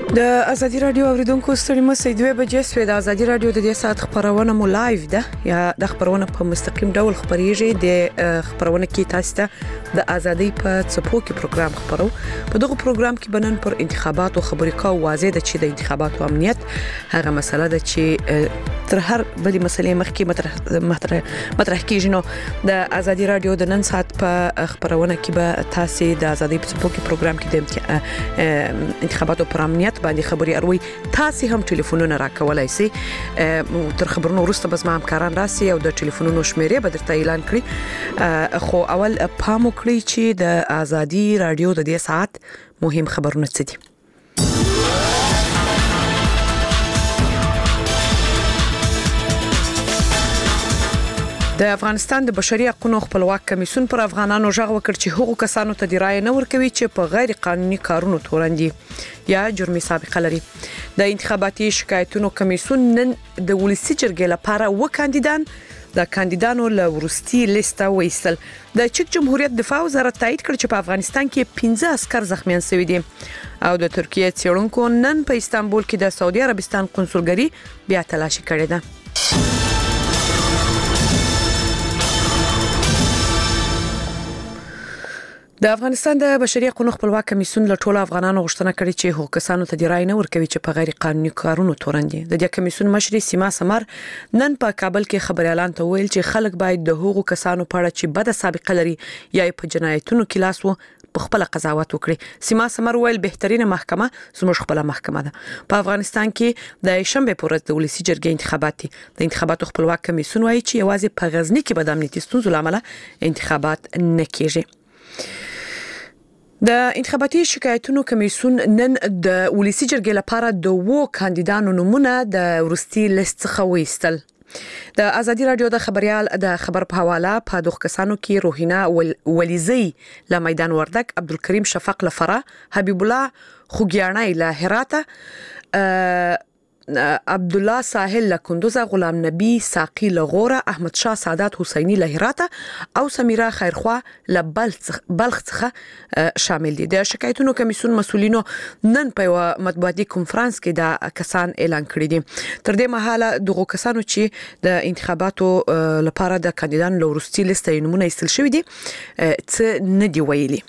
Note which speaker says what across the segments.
Speaker 1: د ازادي رادیو اوریدونکو ستړي مې 2 بجې سوي د ازادي رادیو د دې ساعت خبرونه مو لایو ده یا د خبرونه په مستقیم ډول خبريږي د خبرونه کې تاسو ته د ازادي په څپو کې پروګرام خبرو په دغه پروګرام کې بنن پر انتخابات او خبرې کوو واضح ده چې د انتخابات او امنیت هغه مسله ده چې تر هر بلې مسلې مخکې مطرح کیږي نو د ازادي رادیو د نن ساعت په خبرونه کې به تاسو د ازادي په څپو کې پروګرام کې د انتخابات او امنیت باندې خبري اروي تاسو هم ټلیفونونه راکولای شئ تر خبرونو وروسته بس ما همکاران راسي او د ټلیفونونو شمیرې به درته اعلان کړی خو اول پام وکړئ چې د ازادي رادیو د دې ساعت مهم خبرونه څه دي د افغانستان د بشري حقوقو خپلواک کمیسیون پر افغانانو ژغ وکړ چې حقوق کسانو ته د رای نه ورکوي چې په غیر قانوني کارونو تورندي یا جرمي سابقه لري د انتخاباتي شکایتونو کمیسیون نن د ولسی جرګې لپاره و کاندیدان د کاندیدانو له ورستي لیسته وېستل د چک جمهوریت دفاع وزارت تایید کړ چې په افغانستان کې 15 عسكر زخمیان شوي دي او د ترکیه څېړونکو نن په استانبول کې د سعودي عربستان قونسلګري بیا تلاشي کړې ده د افغانستان د بشري حقوقو خپلواک کمیسیون له ټولو افغانانو غوښتنه کړې چې حقوق کسانو ته د رای نه ورکوي چې په غیر قانوني کارونو تورندي د دې کمیسیون مشري سیما سمر نن په کابل کې خبري اعلان ته ویل چې خلک باید د حقوق کسانو په اړه چې بد سابقه لري یا په جنایتونو کې لاس وو په خپل قضاوت وکړي سیما سمر ویل بهترینه محکمه زموږ خپل محکمه ده په افغانستان کې د شنبه پر ورځ د ولسی جرګې انتخابات دي د انتخاباتو خپلواک کمیسیون وایي چې یوازې په غزنی کې به د امنیتي ستونزو لامل انتخابات نه کیږي د انتخاباتي شکایتونو کمیسیون نن د ولسی جرګې لپاره د وو کاندیدانو نمونه د ورستي لیست څخه وېستل د ازادي رادیو د خبريال د خبر په حواله په دوه کسانو کې روحینا ولیزی له میدان وردک عبدالکریم شفق لفرا حبیب الله خوګیانای له هراته عبد الله ساحل لکندوز غلام نبی ساقی لغوره احمد شاه سعادت حسینی لهراته او سمیرا خیرخوا لبلخ څخه شامل دي د شکایتونو کمیسیون مسولینو نن په مطبوعاتي کنفرانس کې د کسان اعلان کړی دي تر دې مهاله دغه کسانو چې د انتخاباتو لپاره د کاندیدانو لورستي لیست نمونه ایستل شوې دي څه نه دی ویلي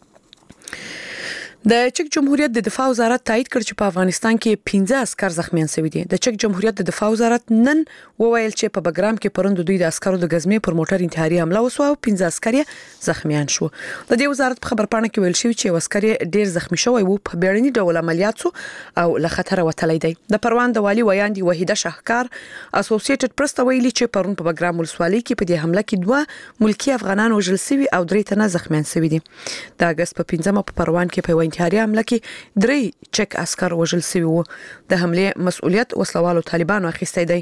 Speaker 1: د چک جمهوریت د دفاع وزارت تایید کړ چې په افغانستان کې 15 عسكر زخمیان شوي دي د چک جمهوریت د دفاع وزارت نن وویل چې په بګرام کې پروند دوی د عسکرو د غزمې پر موټر انتحاري حمله وسوه او 15 عسكر زخمیان شو د دې وزارت په خبرپاڼه کې ویل شوی چې عسكر ډیر زخمی شوی وو په بیړني ډول عملیات سو او له خطر وتلی دی د پروان د والی ویاندي وحیده شهکار اسوسییټډ پرس ته ویلي چې پرون په بګرام ولسوالۍ کې په دې حمله کې 2 ملکی افغانان وژل شوي او 3 تنه زخمیان شوي دي د اگست په 15 په پروان کې په انتحاري حمله کې 3 چک عسكر وژل شوي وو د حمله مسؤلیت وسلوالو طالبانو اخیستی دی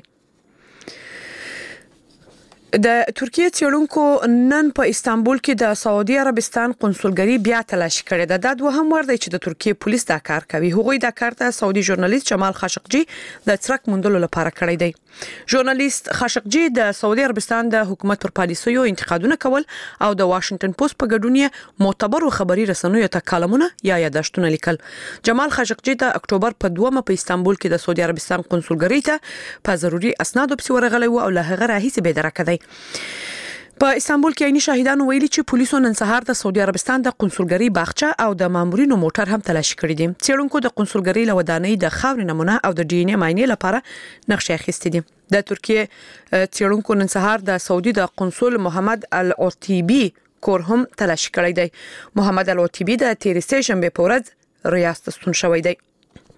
Speaker 1: د ترکیه څېړونکو نن په استانبول کې د سعودي عربستان قونسلګري بیا تلاشي کړې ده د دوهم ور دی چې د ترکیه پولیس دا کار کوي هغوی دا کار ته سعودي ژورنالیست جمال خاشقجي د څرک موندلو لپاره کړی دی ژورنالیست خاشقجي د سعودي عربستان د حکومت پر پالیسیو انتقادونه کول او د واشنگټن پوسټ په ګډون معتبرو خبري رسنیو ته کالمونه یا یادښتونه لیکل جمال خاشقجي د اکتوبر په 2 په استانبول کې د سعودي عربستان قونسلګري ته په ضروري اسنادو په ورغلی او له هغه راهیسې به درکه دی په استانبول کې عیني شاهدانو ویلي چې پولیسو نن سهار د سعودي عربستان د قونسلګري باغچه او د مامورینو موټر هم تلاشي کړی دي څېړونکو د قونسلګري له ودانۍ د خاورې نمونه او د ډي ان اي معاینې لپاره نقشې اخیستې دي د ترکیه څېړونکو نن سهار د سعودي د قونسل محمد العتیبي کور هم تلاشي کړی دی محمد العتیبي د تیرې شنبه په ورځ ریاست ستون شوی دی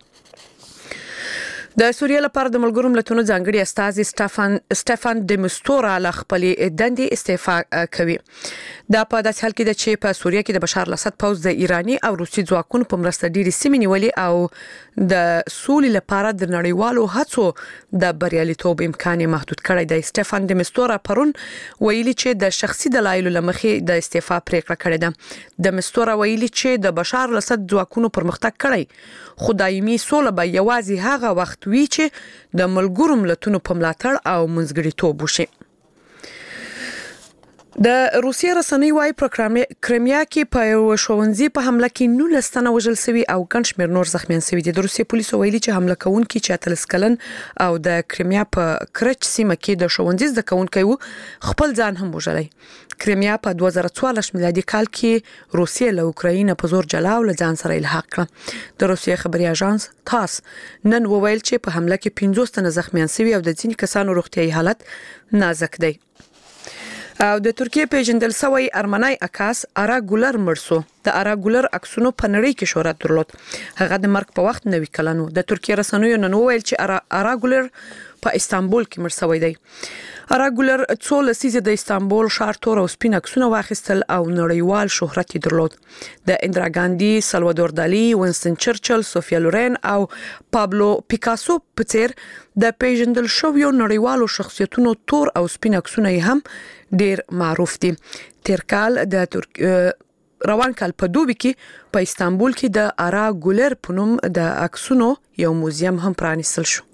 Speaker 1: د سوریه لپاره د ملګرو ملتونو ځانګړي استاذ سټيفان دمستورا له خپلې دندې استعفا کوي دا په داسې حال کې چې په سوریه کې د بشار الاسد پوځ د ایرانی او روسي ځواکونو په مرسته ډېری سیمې نیولې او د سولې لپاره د نړیوالو هڅو د بریالیتوب امکان محدود کړی دی سټيفان دمستورا پرون ویلي چې د شخصي دلایلو لمخې د استعفا پریکړه کړې ده دمستورا ویلي چې د بشار الاسد ځواکونو پرمختګ کړی خو دایمي سوله به یوازې هغه وخت وی چې د ملګرو ملتونو په ملاتړ او منځګړیتوب وشي د روسیې رسنۍ وايي په کرایمیا کې په یو ښوونځي په حمله کې 19 تنه وژل شوي او ګڼ شمېر نور زخمیان شوي دي. د روسیې پولیسو ویلي چې حمله کوونکي 40 کلن او د کرایمیا په کرچ سیمه کې د ښوونځي زده کوونکي خپل ځان هم وژلی. کرایمیا په 2014 میلادي کال کې روسیې له اوکراین په زور جلا او له ځان سره الحاق کړه. د روسیې خبري اژانس تاس نن وویل چې په حمله کې 50 تنه زخمیان شوي او د ځینې کسانو روغتيایي حالت نازک دی. او د ترکیې پیژندل شوی ارمنای عکاس آرا ګولر مرسو د آرا ګولر عکسونو په نړۍ کې شهرت درلود. هغه د مرګ په وخت 90 کلن و. د ترکیې رسنیو نن وویل چې آرا ګولر په استانبول کې مړ شوی دی. آرا ګولر څو لسیزه د استانبول ښار تور او سپین عکسونه واخیستل او نړیوال شهرت درلود. د اندرا ګاندی، سلوادور دالی، وینستن چرچل، سوفیا لورین او پابلو پیکاسو په څیر د پیژندل شویو نړیوالو شخصیتونو تور او سپین عکسونه هم ډیر معروف دي. تیر کال د روان کال په دوبي کې په استانبول کې د آرا ګولر په نوم د عکسونو یو موزیم هم پرانیستل شو.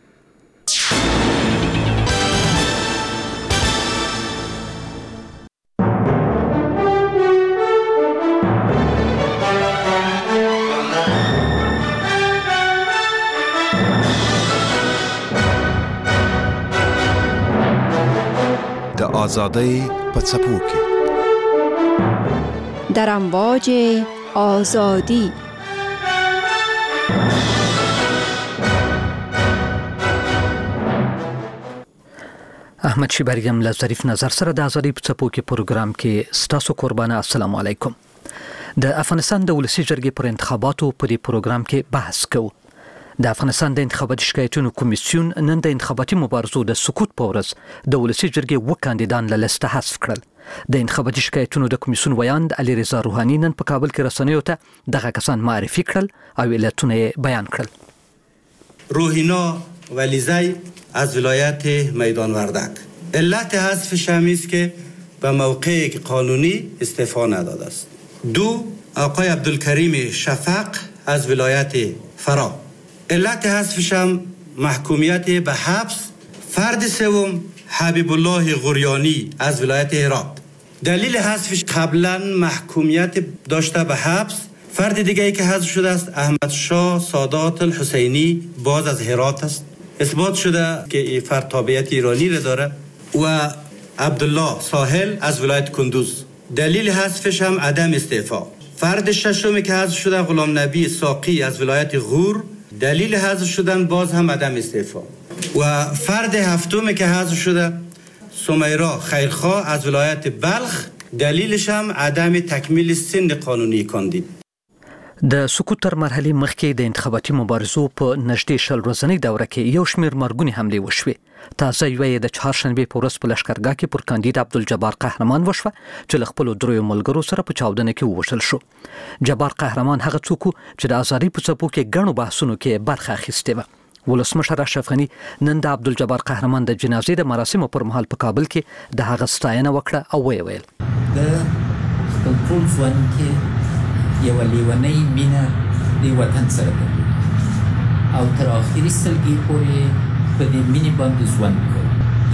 Speaker 2: د آزادۍ په څپو کې
Speaker 3: در امواج آزادی.
Speaker 4: احمد شیبریم له ظریف نظر سره د آزادۍ په څپو کې پروګرام کې ستاسو قربانه. السلام علیکم. د افغانستان د ولسی جرګې پر انتخاباتو په دې پروګرام کې بحث کوو. د افغانستان د انتخاباتي شکایتونو کمیسیون نن د انتخاباتي مبارزو د سقوط په ورځ د ولسی جرګې و کاندیدان له لسته حذف کړل. د انتخاباتي شکایتونو د کمیسیون ویاند علي رضا روحاني نن په کابل کې رسنیو ته دغه کسان معرفي کړل او علتونه بیان کړل.
Speaker 5: روحینا ولیزی از ولایت میدان وردک. علت حذفش هم است که به موقع قانونی استعفا نداده است. دو، آقای عبدالکریم شفق از ولایت فرا. علت حذفش هم محکومیت به حبس. فرد سوم حبیب الله غریانی از ولایت هرات. دلیل حذفش قبلا محکومیت داشته به حبس. فرد دیگری که حذف شده است احمد شاه سادات الحسینی باز از هرات است. اثبات شده که این فرد تابعیت ایرانی را داره. و عبدالله ساحل از ولایت کندوز. دلیل حذفش هم عدم استعفا. فرد ششمی که حذف شده غلام نبی ساقی از ولایت غور. دلیل حذف شدن باز هم عدم استعفا. و فرد هفتمی که حذف شده سمیرا خیرخواه از ولایت بلخ. دلیلش هم عدم تکمیل سن قانونی کاندید.
Speaker 4: د سقوط تر مرحله مخکې د انتخاباتي مبارزو په نږدې شل ورځنۍ دوره کې یو شمېر مرګونې حملې وشوې. تازه یوه د چهارشنبې په ورځ په لښکرګاه کې پر کاندید عبدالجبار قهرمان وشوه چې له خپلو دریو ملګرو سره په چاودنه کې ووژل شو. جبار قهرمان هغه څوک چې د آزادۍ په څپو کې ګڼو بحثونو کې برخه اخیستې وه. ولسمشر اشرف غني نن د عبدالجبار قهرمان د جنازې د مراسمو پر مهال په کابل کې د هغه ستاینه وکړه او ویل
Speaker 6: د خپل ټول ژوند کې یو لیونی مینه د وطن سره کوي او تر اخري سلګي پورې په دې مینې باندې ژوند کوي.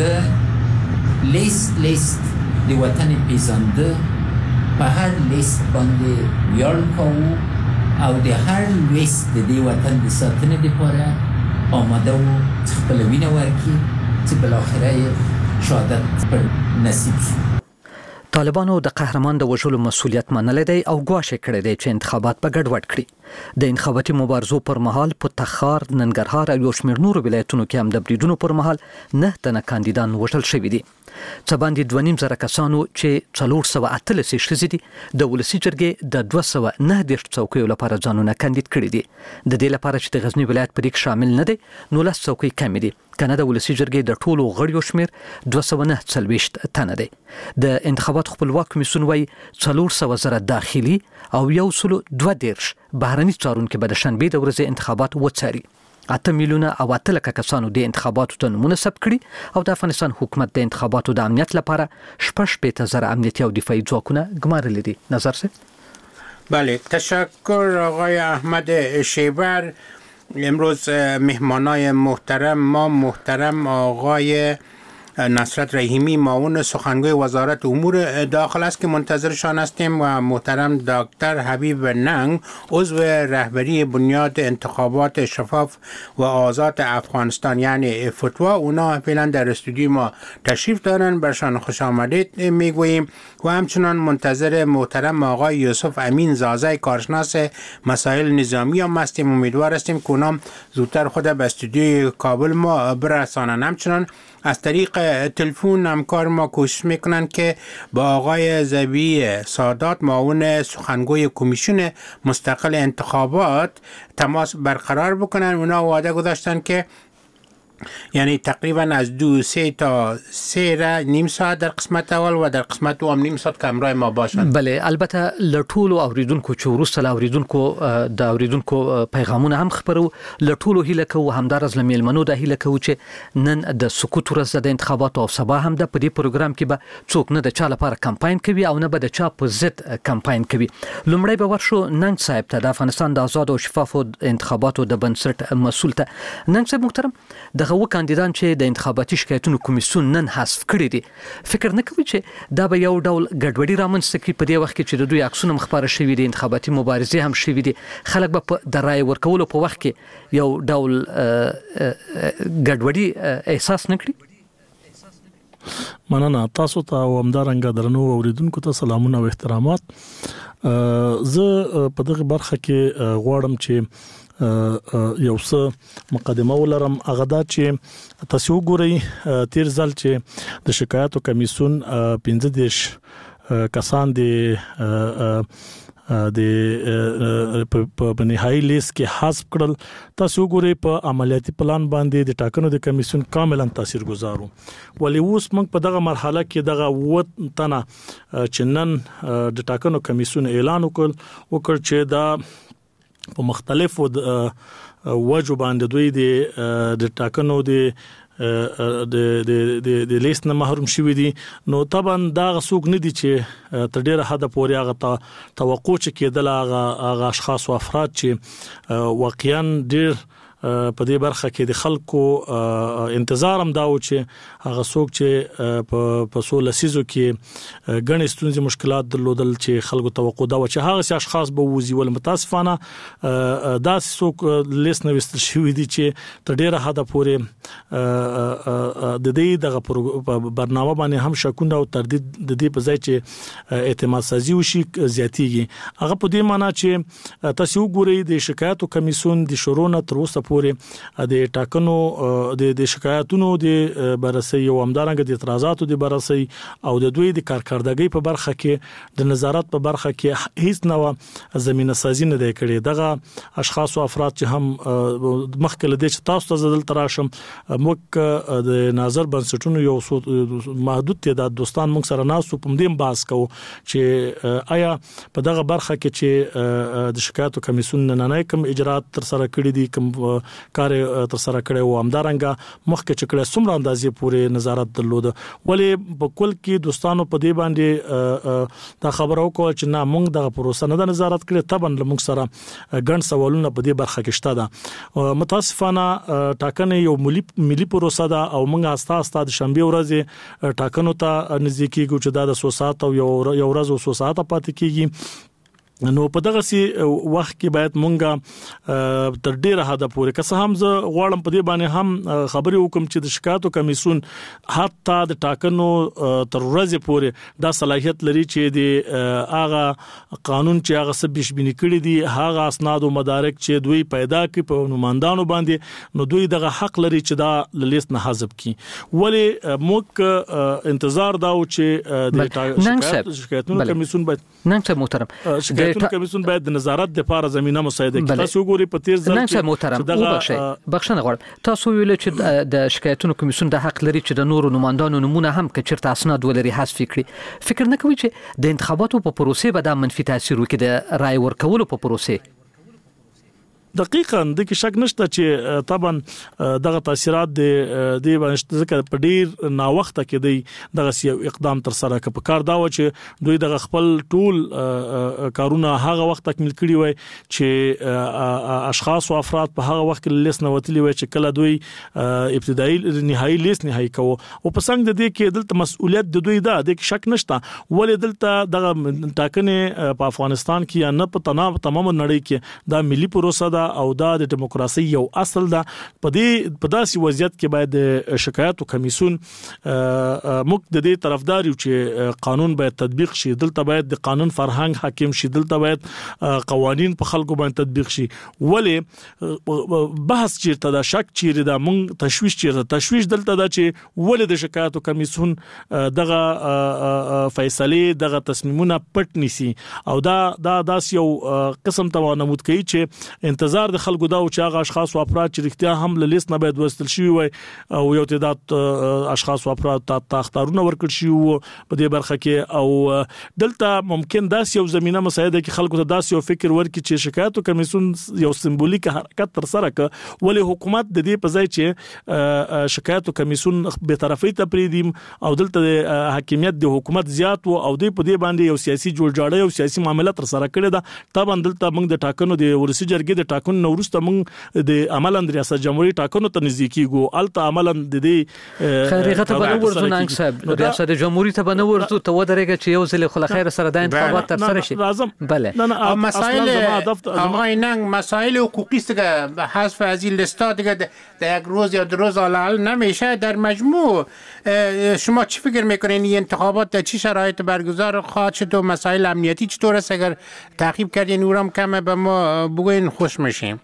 Speaker 6: د لیست د وطن پیژنده په هر لیست باندې ویاړ کوو او د هر لیست د دې وطن د ساتنې لپاره آماده وو چې خپل وینه ورکړي چې بالاخره شهادت پر نصیب شي.
Speaker 4: طالبانو د قهرمان د وژلو مسولیت منلی دی او ګواښ کړی دی چې انتخابات په ګډوډ کړي. د انتخاباتي مبارزو پر مهال په تخار، ننګرهار او یو شمېر نورو ولایتونو کې هم د بریدونو پر مهال 9 تنه کاندیدان وژل شوي دي. څه باندې 2.5 کسانو چې 418 ښځې دي د ولسي جرګې د 209 څوکیو لپاره ځانونه کاندید کړي دي. د دې لپاره چې د غزنی ولایت په دې کې شامل نه دی نو 10 څوکۍ کمې دي. کنه د ولسي جرګې د ټولو غړیو شمېر 249 تنه دی. د انتخابات خپلواک کمیسیون وايي 400,000 داخلي او 122 بهرني څارونکي به د شنبې د ورځې انتخابات وڅاري. 8 میلیونه او 8 لکه کسانو د انتخاباتو ته نمونه ثبت کړي او د افغانستان حکومت د انتخاباتو د امنیت لپاره 15,000 امنیتي او دفاعي ځواکونه ګمارلي دي. نظر سه؟
Speaker 7: بله، تشکر آقای احمد شیبر. امروز مهمانای محترم ما محترم آقای نصرت رحیمی معاون سخنگوی وزارت امور داخل است که منتظرشان هستیم و محترم دکتر حبیب ننگ عضو رهبری بنیاد انتخابات شفاف و آزاد افغانستان یعنی فتوا، اونا فعلا در استودیو ما تشریف دارن، برشان خوش آمدید میگوییم و همچنان منتظر محترم آقای یوسف امین زازه کارشناس مسائل نظامی هم هستیم. امیدوار هستیم که اونام زودتر خود به استودیوی کابل ما برسانن. همچنان از طریق تلفن همکار ما کوشش میکنن که با آقای ذبیح سادات معاون سخنگوی کمیسیون مستقل انتخابات تماس برقرار بکنن. اونا وعده گذاشتن که یعنی تقریبا از 2 تا 3 نیم ساعت در قسمت اول و در قسمت دوم نیم ساعت کمرای ما باشند.
Speaker 4: بله، البته لټولو اوریدونکو چې وروسته اوریدونکو د اوریدونکو پیغامونه هم خبرو، لټولو هیله کوو همدارز لمیلمنو د هیله کوو چې نن د سقوط ورځ د انتخاباتو او سبا هم د په دې پروګرام کې به څوک نه د چا لپاره کمپاین کوي او نه به د چا په ضد کمپاین کوي. لومړی به ورشو ننګ صاحب ته، د افغانستان د آزاد او شفافو انتخاباتو د بنسټ مسؤل ته. ننګ صاحب محترم، دغه کاندیدان چې د انتخاباتي شکایتونو کمیسیون نن حذف کړی دي، فکر نه کوي چې دا به یو ډول ګډوډي رامنځته کړي په دې وخت کې چې د دوی عکسونه مخبره شوي دي، انتخاباتي مبارزې هم شوي دي، خلک به د رای ورکولو په وخت کې یو ډول ګډوډي احساس نه کړي؟
Speaker 8: مننه تاسو ته او همدارنګه درنو اوریدونکو ته سلامونه او احترامات. زه په دغه برخه کې غواړم چې یو څه مقدمه ولرم. هغه دا چې تاسو وګورئ تیر ځل چې د شکایتو کمیسیون 15 کسان د په نهایي لیست کې حذف کړل. تاسو وګورئ په عملیاتي پلان باندې د ټاکنو د کمیسیون کاملا تاثیرګذار وو، ولې اوس موږ په دغه مرحله کې دغه وطنه چې نن د ټاکنو کمیسیون اعلان وکړ چې دا په مختلفو وجو باندې دوی د ټاکنو د لیست نه محروم شوي دي. نو طبعا دا څوک نه دي چې تر ډیره حد پورې هغه توقع چې کېدل هغه اشخاص او افراد چې واقعا ډیر په دې برخه کې د خلکو انتظار هم دا و چې هغه څوک چې په سولسیزو کې غني ستونزې مشکلات درلودل چې خلکو توقع دا و چې هغه اشخاص به وزي، ول متاسفانه دا څوک لیست نه وستل شوی دي چې تر ډیره حد پورې د دې دغه برنامه باندې هم شکونه او تردید د دې په ځای چې اعتماد سازي وشي زیاتیږي. هغه په دې معنی چې تاسو وګورئ د شکایتو کمیسیون د شروع نه تر اوسه پورې د ټاکنو د شکایتونو د بررسي او همدارنګه د اعتراضاتو د بررسي او د دوی د کارکردګۍ په برخه کې د نظارت په برخه کې هیڅ نوع زمينه سازي نه دی کړې. دغه اشخاص او افراد چې هم مخکې لدې چې تاسو ته زدل تراشم موږ د ناظر بنسټونو یو محدود تعداد دوستان موږ سره ناسو په دې باس کوو چې آیا په دغه برخه کې چې د شکایتو کمیسیون نه کوم اجرات تر سره کړی دي، کوم کار تر سره کړی و، همدارنګه مخکې چې کړه څومره اندازې پورې نظارت درلود، ولې په کل کې دوستانو په دې باندې دا خبره وکړه چې نه موږ دغه پروسه نه د نظارت کړې. طبعا موږ سره ګڼ سوالونه په دې برخه کې شته. متاسفانه ټاکنې یو ملي پروسه ده او موږ اساسا د شنبه ورځې ټاکنو ته نزدیکیږو چې دا د 100 ساعت او یو ورځ او 100 ساعت پاتې کیږي. نو په دغه سي وخت کې باید مونږه تر ډیره حد پورې که څه هم زه غواړم په دې باندې هم خبرې وکم چې د شکایتو کمیسیون حتی د ټاکنو تر ورځې پورې دا صلاحیت لري چې د هغه قانون چې هغه سبش بنی کړی دي هغه اسناد او مدارک چې دوی پیدا کړي په نمائندانو باندې، نو دوی دغه حق لري چې دا لیست نه حذف کړي. ولی موږ انتظار دا و چې د شکایتونو کمیسیون باید
Speaker 4: محترم
Speaker 8: کمیسیون باید د نظارت لپاره زمينه مساعده کړي. تاسو وګورئ په تیر ځل کې
Speaker 4: محترم بخښنه غواړم، تاسو ویل چې د شکایتونو کمیسیون د حق لري چې د نورو نمائندانو نمونه هم کچرته اسناد ولري حذف کړي. فکر نه کوي چې د انتخاباتو په پروسې به دا منفي تاثیر وکړي د رای ورکولو په پروسې؟
Speaker 8: دقیقاً د کې شک نشته چې طبعا دغه تاثیرات د باندې ذکر په ډیر نا وخت کې دی دغه یو اقدام تر سره ک په کار دا و چې دوی دغه خپل ټول کارونه هغه وخت تکمیل کړي وي چې اشخاص او افراد په هغه وخت کې لیست نوتلی وي چې کله دوی ابتدایي نهایی لیست نهایی کوو او په څنګه د دې کې دلته مسؤلیت د دوی ده د کې شک نشته ولې دلته دغه ټاکنې په افغانستان کې یا نه په تمام نړۍ کې دا ملي پروسه او دا د دیموکراسي یو اصل ده په داسې وضعیت کې باید د شکایتو کمیسیون موږ د دې طرفدار یو چې قانون باید تطبیق شي دلته باید د قانون فرهنګ حاکم شي دلته باید قوانين په خلکو باندې تطبیق شي ولې بحث چیرته دا شک چیرې دا موږ تشویش دلته دا چې ولې د شکایتو کمیسیون دغه فیصله دغه تصمیمونه پټ نيسي او دا یو قسم ته نمود کوي چې انتظار د خلکو دا او چې هغه اشخاص او افراد چې رښتیا هم له لیست نه باید وستل شي وي او یو تعداد اشخاص او افراد ته اختیارونه ورکړ شي په دې برخه کې او دلته ممکن داس یو زمينه مساعده کې خلکو ته داس یو فکر ورکړي چې شکایتو کمیسیون یو سمبولیک حرکت تر سره ک ولې حکومت د دې په ځای چې شکایتو کمیسیون به طرفي ته پریدیم او دلته د حاکمیت د حکومت زیات او د په دې باندې یو سیاسي جوړجاړی او سیاسي معاملات تر سره کړی دا طبعا دلته موږ د ټاکنو د ورسي جرګې د ټاکنو نورسته موږ د عملاً ریاست جمهوریت ټاکنو ته نږدې کیږو الته عملاً د دې
Speaker 4: خیرغه ته ورته ننګ صاحب ریاست جمهوریت ته ورته ته ودرېږي چې یو ځل خل خیر سره د انتخابات تر سره شي
Speaker 7: بله مسائل آقای ننگ مسائل حقوقی است که حذف از این لیستا دیگه در یک روز یا دو روز حل نمیشه در مجموع شما چی فکر میکنین این انتخابات در چی شرایط برگزار خواهد شد و مسائل امنیتی چطور است اگر تعقیب کردین اورم کمه به ما بگوین خوش میشیم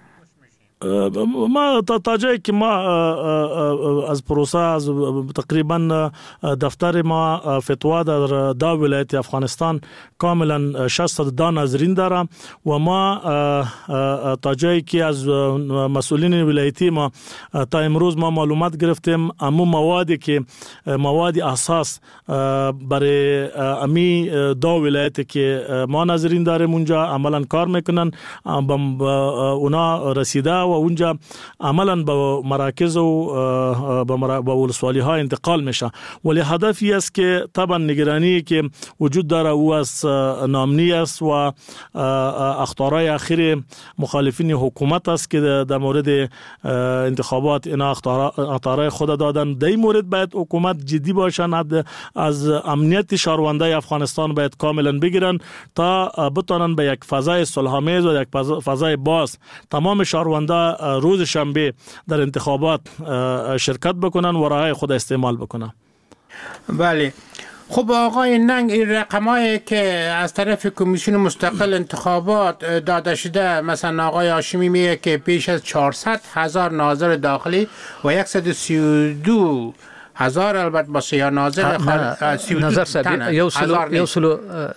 Speaker 8: ما تا جایی که ما از پروسه از تقریبا دفتر ما فتوا در دا ولایت افغانستان کاملا 600 دا ناظرین داره و ما تا جایی که از مسئولین ولایتی ما تا امروز ما معلومات گرفتیم اما موادی که مواد اساس برای امی دا ولایت که ما ناظرین داریم اونجا عملا کار میکنن اونا رسیده و اونجا عملا به مراکز و به ولسوالی ها انتقال میشه ولی هدفی است که طبعا نگرانی که وجود داره او از نامنی است و اخطارهای اخیر مخالفین حکومت است که در مورد انتخابات اینا اخطارهای خود دادن در این مورد باید حکومت جدی باشن از امنیت شهروندان افغانستان باید کاملا بگیرن تا بتونن به یک فضای صلح‌آمیز و یک فضای باز تمام شهروندان روز شنبه در انتخابات شرکت بکنن و رای خود استعمال بکنن.
Speaker 7: بله. خب آقای ننگ این رقمایی که از طرف کمیسیون مستقل انتخابات داده شده مثلا آقای هاشمی میگه که بیش از 400,000 ناظر داخلی و 132,000 البته با سیاه ناظر
Speaker 4: نظر صاحب یو سلو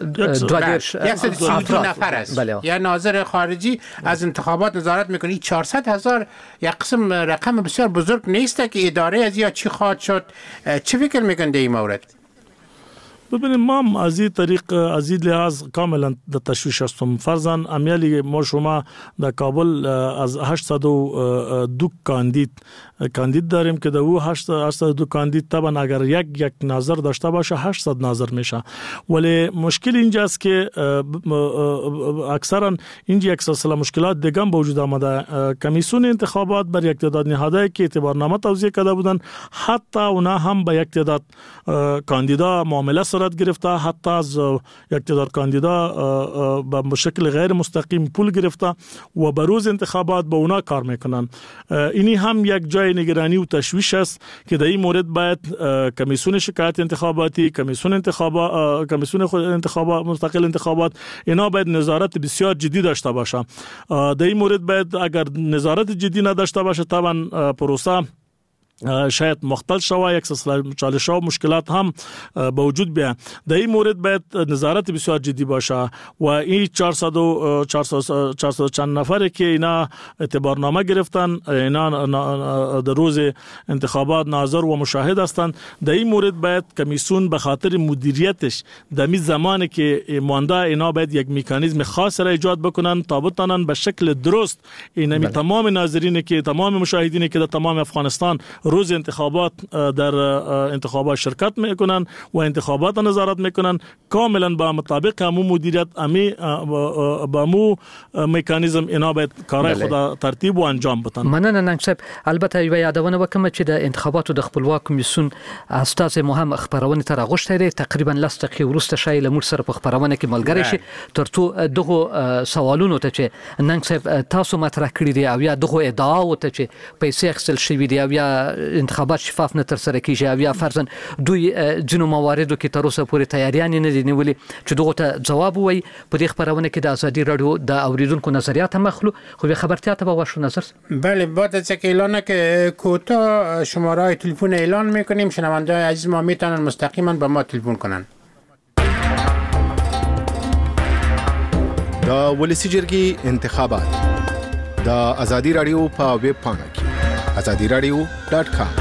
Speaker 7: 132 نفر است یا ناظر خارجی از انتخابات نظارت میکنه. 400,000 یک قسم رقم بسیار بزرگ نیست که اداره از یا چی خواهد شد. چه فکر میکنه در این مورد؟
Speaker 8: ببینید ما از این طریق از این لحاظ کاملا در تشویش هستم. فرضاً امیالی ما شما در کابل از 802 کاندید داریم که در او 802 کاندید طبعا اگر یک ناظر داشته باشه 800 ناظر میشه ولی مشکل اینجاست که اکثرا اینجا یک سلسله مشکلات دیگه به وجود آمده. کمیسیون انتخابات بر یک تعداد نهادهایی که اعتبارنامه توزیع کرده بودن حتی اونا هم به یک تعداد کاندیدا معامله صورت گرفته حتی از یک تعداد کاندیدا به شکل غیر مستقیم پول گرفته و به روز انتخابات به اونا کار میکنن. اینی هم یک جای نگرانی و تشویش است که در این مورد باید کمیسیون شکایت انتخاباتی کمیسیون انتخابات مستقل انتخابات اینا باید نظارت بسیار جدی داشته باشه. در این مورد باید اگر نظارت جدی نداشته باشه طبعا پروسه شاید مختل شوی یک چالش ها و مشکلات هم با وجود بیاید. در این مورد باید نظارت بسیار جدی باشه و این 400 چند نفری که اینا اعتبارنامه گرفتن، اینا در روز انتخابات ناظر و مشاهد هستند. در این مورد باید کمیسیون به خاطر مدیریتش در این زمانی که مانده اینا باید یک مکانیزم خاص را ایجاد بکنن تا بتونن به شکل درست این تمام ناظرین که تمام مشاهدین که در تمام افغانستان روز انتخابات در انتخابات شرکت میکنن و انتخابات نظارت میکنن کاملا با مطابق همون مدیریت با مو مکانیزم اینا باید کارای خود ترتیب و انجام بدن.
Speaker 4: مننه ننګ صاحب. البته یو یادونه وکم چې د انتخاباتو د خپلواک کمیسیون استاد مهم خبرونه تر غوښتل دي تقریبا 10 دقیقې ورسته شای لمر سره په خبرونه کې ملګری شي ترڅو دغه سوالونو ته چې ننګ صاحب تاسو مطرح کړی دي او یا دغه ادعا او ته چې پیسې اخیستل شوی دي او یا انتخابات شفاف نه تر سره کیږي او یا فرضاً دوی جنو مواردو کې تر اوسه پورې تیاریان نه دي نیولې چې دغه ته جواب وایي. په دې خبرونه کې د ازادي رادیو د اوریدونکو نظریات هم اخلو خو به خبرتیا ته واشو نظر.
Speaker 7: بله بعد از اینکه اعلان که کوتا شماره تلفن اعلان میکنیم شنونده‌های عزیز ما میتونن مستقیما به ما تلفن کنن.
Speaker 2: دا ولسی جرګي انتخابات دا ازادي رادیو په ویب پاڼه کې azadiradio.com.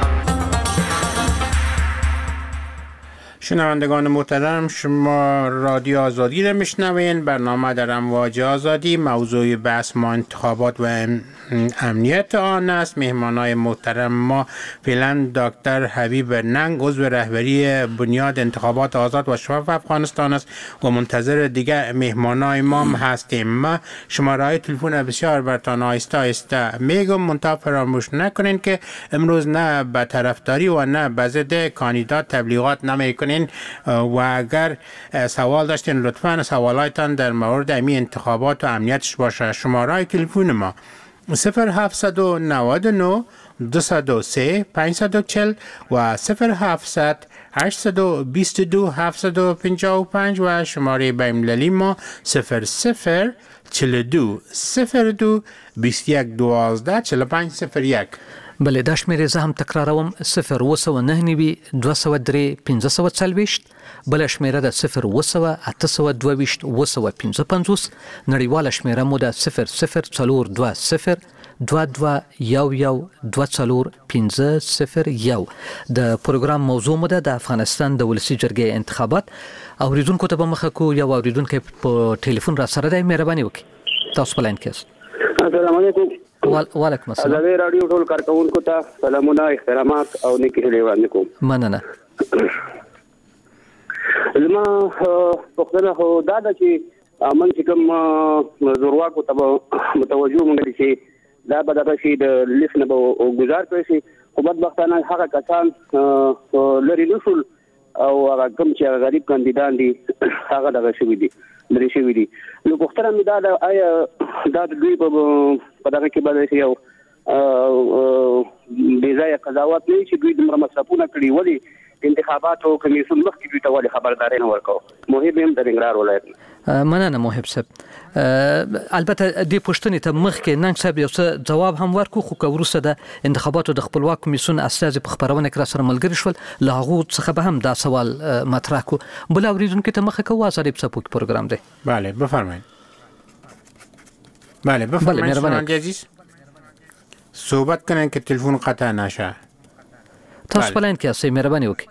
Speaker 7: شنوندگان محترم، شما رادیو آزادی را میشنوین. برنامه در امواج آزادی. موضوع بحث ما انتخابات و امنیت آن است. مهمانای محترم ما فعلا دکتر حبیب ننگ عضو رهبری بنیاد انتخابات آزاد و شفاف افغانستان است و منتظر دیگر مهمانای ما هستیم. ما شماره تلفن بسیار برتان آهسته میگم، منتها فراموش نکنین که امروز نه به طرفداری و نه به ضد کاندیدات تبلیغات نمیکنین و اگر سوال داشتین لطفاً سوالایتان در مورد امی انتخابات و امنیتش باشه. شماره تلفن ما 0799 203 540 و 0700 822 755 و شماره بین‌المللی ما 00 42 02 21 12 45 01.
Speaker 4: بله دا شمیرې زه هم تکراروم 0 203 540 بل شمیره ده 0 822 255 نړیواله شمیره مو ده 00 2211 د پروګرام موضوع مو ده د افغانستان د ولسی جرګې انتخابات. اوریدونکو ته به مخه کو یو اوریدونکو په ټلیفون را سره دی، مهرباني وکړئ تاسو په لاین کې یاست.
Speaker 9: السلام علیکم.
Speaker 4: وعلیکم السلام.
Speaker 9: ازادي رادیو ټول کارکونکو ته سلامونه، احترامات او نیکی هیلې وړاندې کوم.
Speaker 4: مننه.
Speaker 9: زما پوښتنه خو دا ده چې من چې کوم زورواکو ته متوجه مونږ چې دا به دغه شي د لیست نه به ګزار کړی شي، خو بدبختانه هغه کسان لرې نه شول او هغه کوم چې غریب کاندیدان دي هغه دغه شوي دي لرې شوي دي. نو پوښتنه مې دا ده آیا دا د دوی په دغه کې به یو بې ځایه قضاوت نه وي چې دوی دومره مصرفونه کړي، ولې انتخاباتو کمیسیون مخکې دوی ته ولې خبرداری نه ورکوه؟ محب یم د ننګرهار ولایت.
Speaker 4: مننه محب صاحب. البته دې پوښتنې ته مخکې ننګ صاحب یو څه جواب هم ورکو، خو که وروسته د انتخاباتو د خپلواک کمیسیون استازي په خبرونه کې را سره ملګري شول له هغو څخه به هم دا سوال مطرح کو. بل اوریدونکو ته مخه کوو ازادي پسپوک پروګرام دی.
Speaker 7: بله بفرمایید. بله بفرمایید شنونده عزیز صحبت کنن که تلفن قطع نشه.
Speaker 4: تاسو په لاین کې یاستئ، مهرباني وکړئ.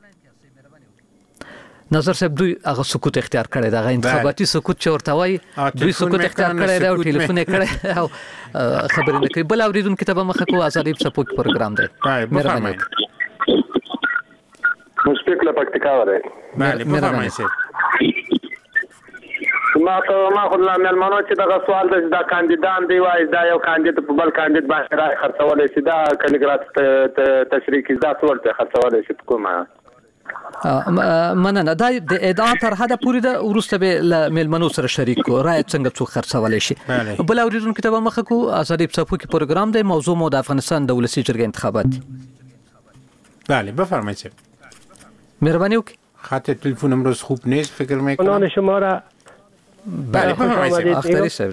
Speaker 4: نظر صاحب دوی هغه سکوت اختیار کړی دا انتخاباتي سکوت چې ورته وایي دوی سکوت اختیار کړی دا او ټلیفون یې کړی او خبرې نه کوي. بل اوریدونکو ته به مخه کوو ازادي پسپوک پروګرام دی.
Speaker 7: مهرباني وکړئ.
Speaker 9: مشفق له پکتیکا وره.
Speaker 7: بله بفرمایئ.
Speaker 9: ما خو لا ملمنو چې دا سوال د کاندیدان دی وای دا یو کاندید په بل کاندید باندې راي خرڅول شي، دا کلیګراف تشریکی دا څور ته خرڅول شي کومه.
Speaker 4: مننه. دا د ادعا تر حده پورې د ورسته به ملمنو سره شریک کو راي څنګه څو خرڅول شي. بل اوریدونکو ته به مخه کو ازادي پسپوک پروګرام دی. موضوع مو د افغانستان د ولسی جرګې انتخابات.
Speaker 7: بله بفرمایید.
Speaker 4: مهرباني وکړئ.
Speaker 7: خط تلفن امروز خوب نیست فکر میکنم.
Speaker 10: عنوان شماره
Speaker 7: بله
Speaker 4: اختری صاحب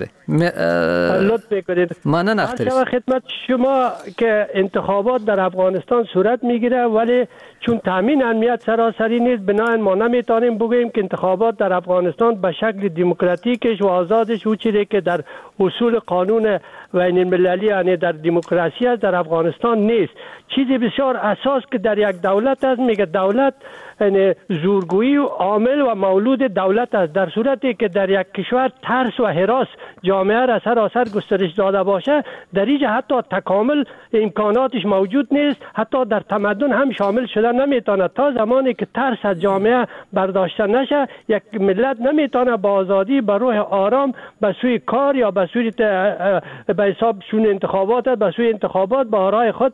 Speaker 10: لطف کنید.
Speaker 4: منن اختری
Speaker 10: خدمت شما که انتخابات در افغانستان صورت میگیره ولی چون تامین امنیت سراسری نیست بنابراین ما نمیتونیم بگوییم که انتخابات در افغانستان به شکل دموکراتیکش و آزادش او چیزی که در اصول قانون بین المللی یعنی در دموکراسی است در افغانستان نیست. چیزی بسیار اساس که در یک دولت است میگه دولت یعنی زورگویی و عامل و مولود دولت است. در صورتی که در یک کشور ترس و هراس جامعه را سراسر گسترش داده باشه در اینجا حتی تکامل امکاناتش موجود نیست، حتی در تمدن هم شامل شده نمیتونه. تا زمانی که ترس از جامعه برداشته نشه یک ملت نمیتونه با آزادی به روح آرام به سوی کار یا به سوی به حساب شون انتخابات به سوی انتخابات با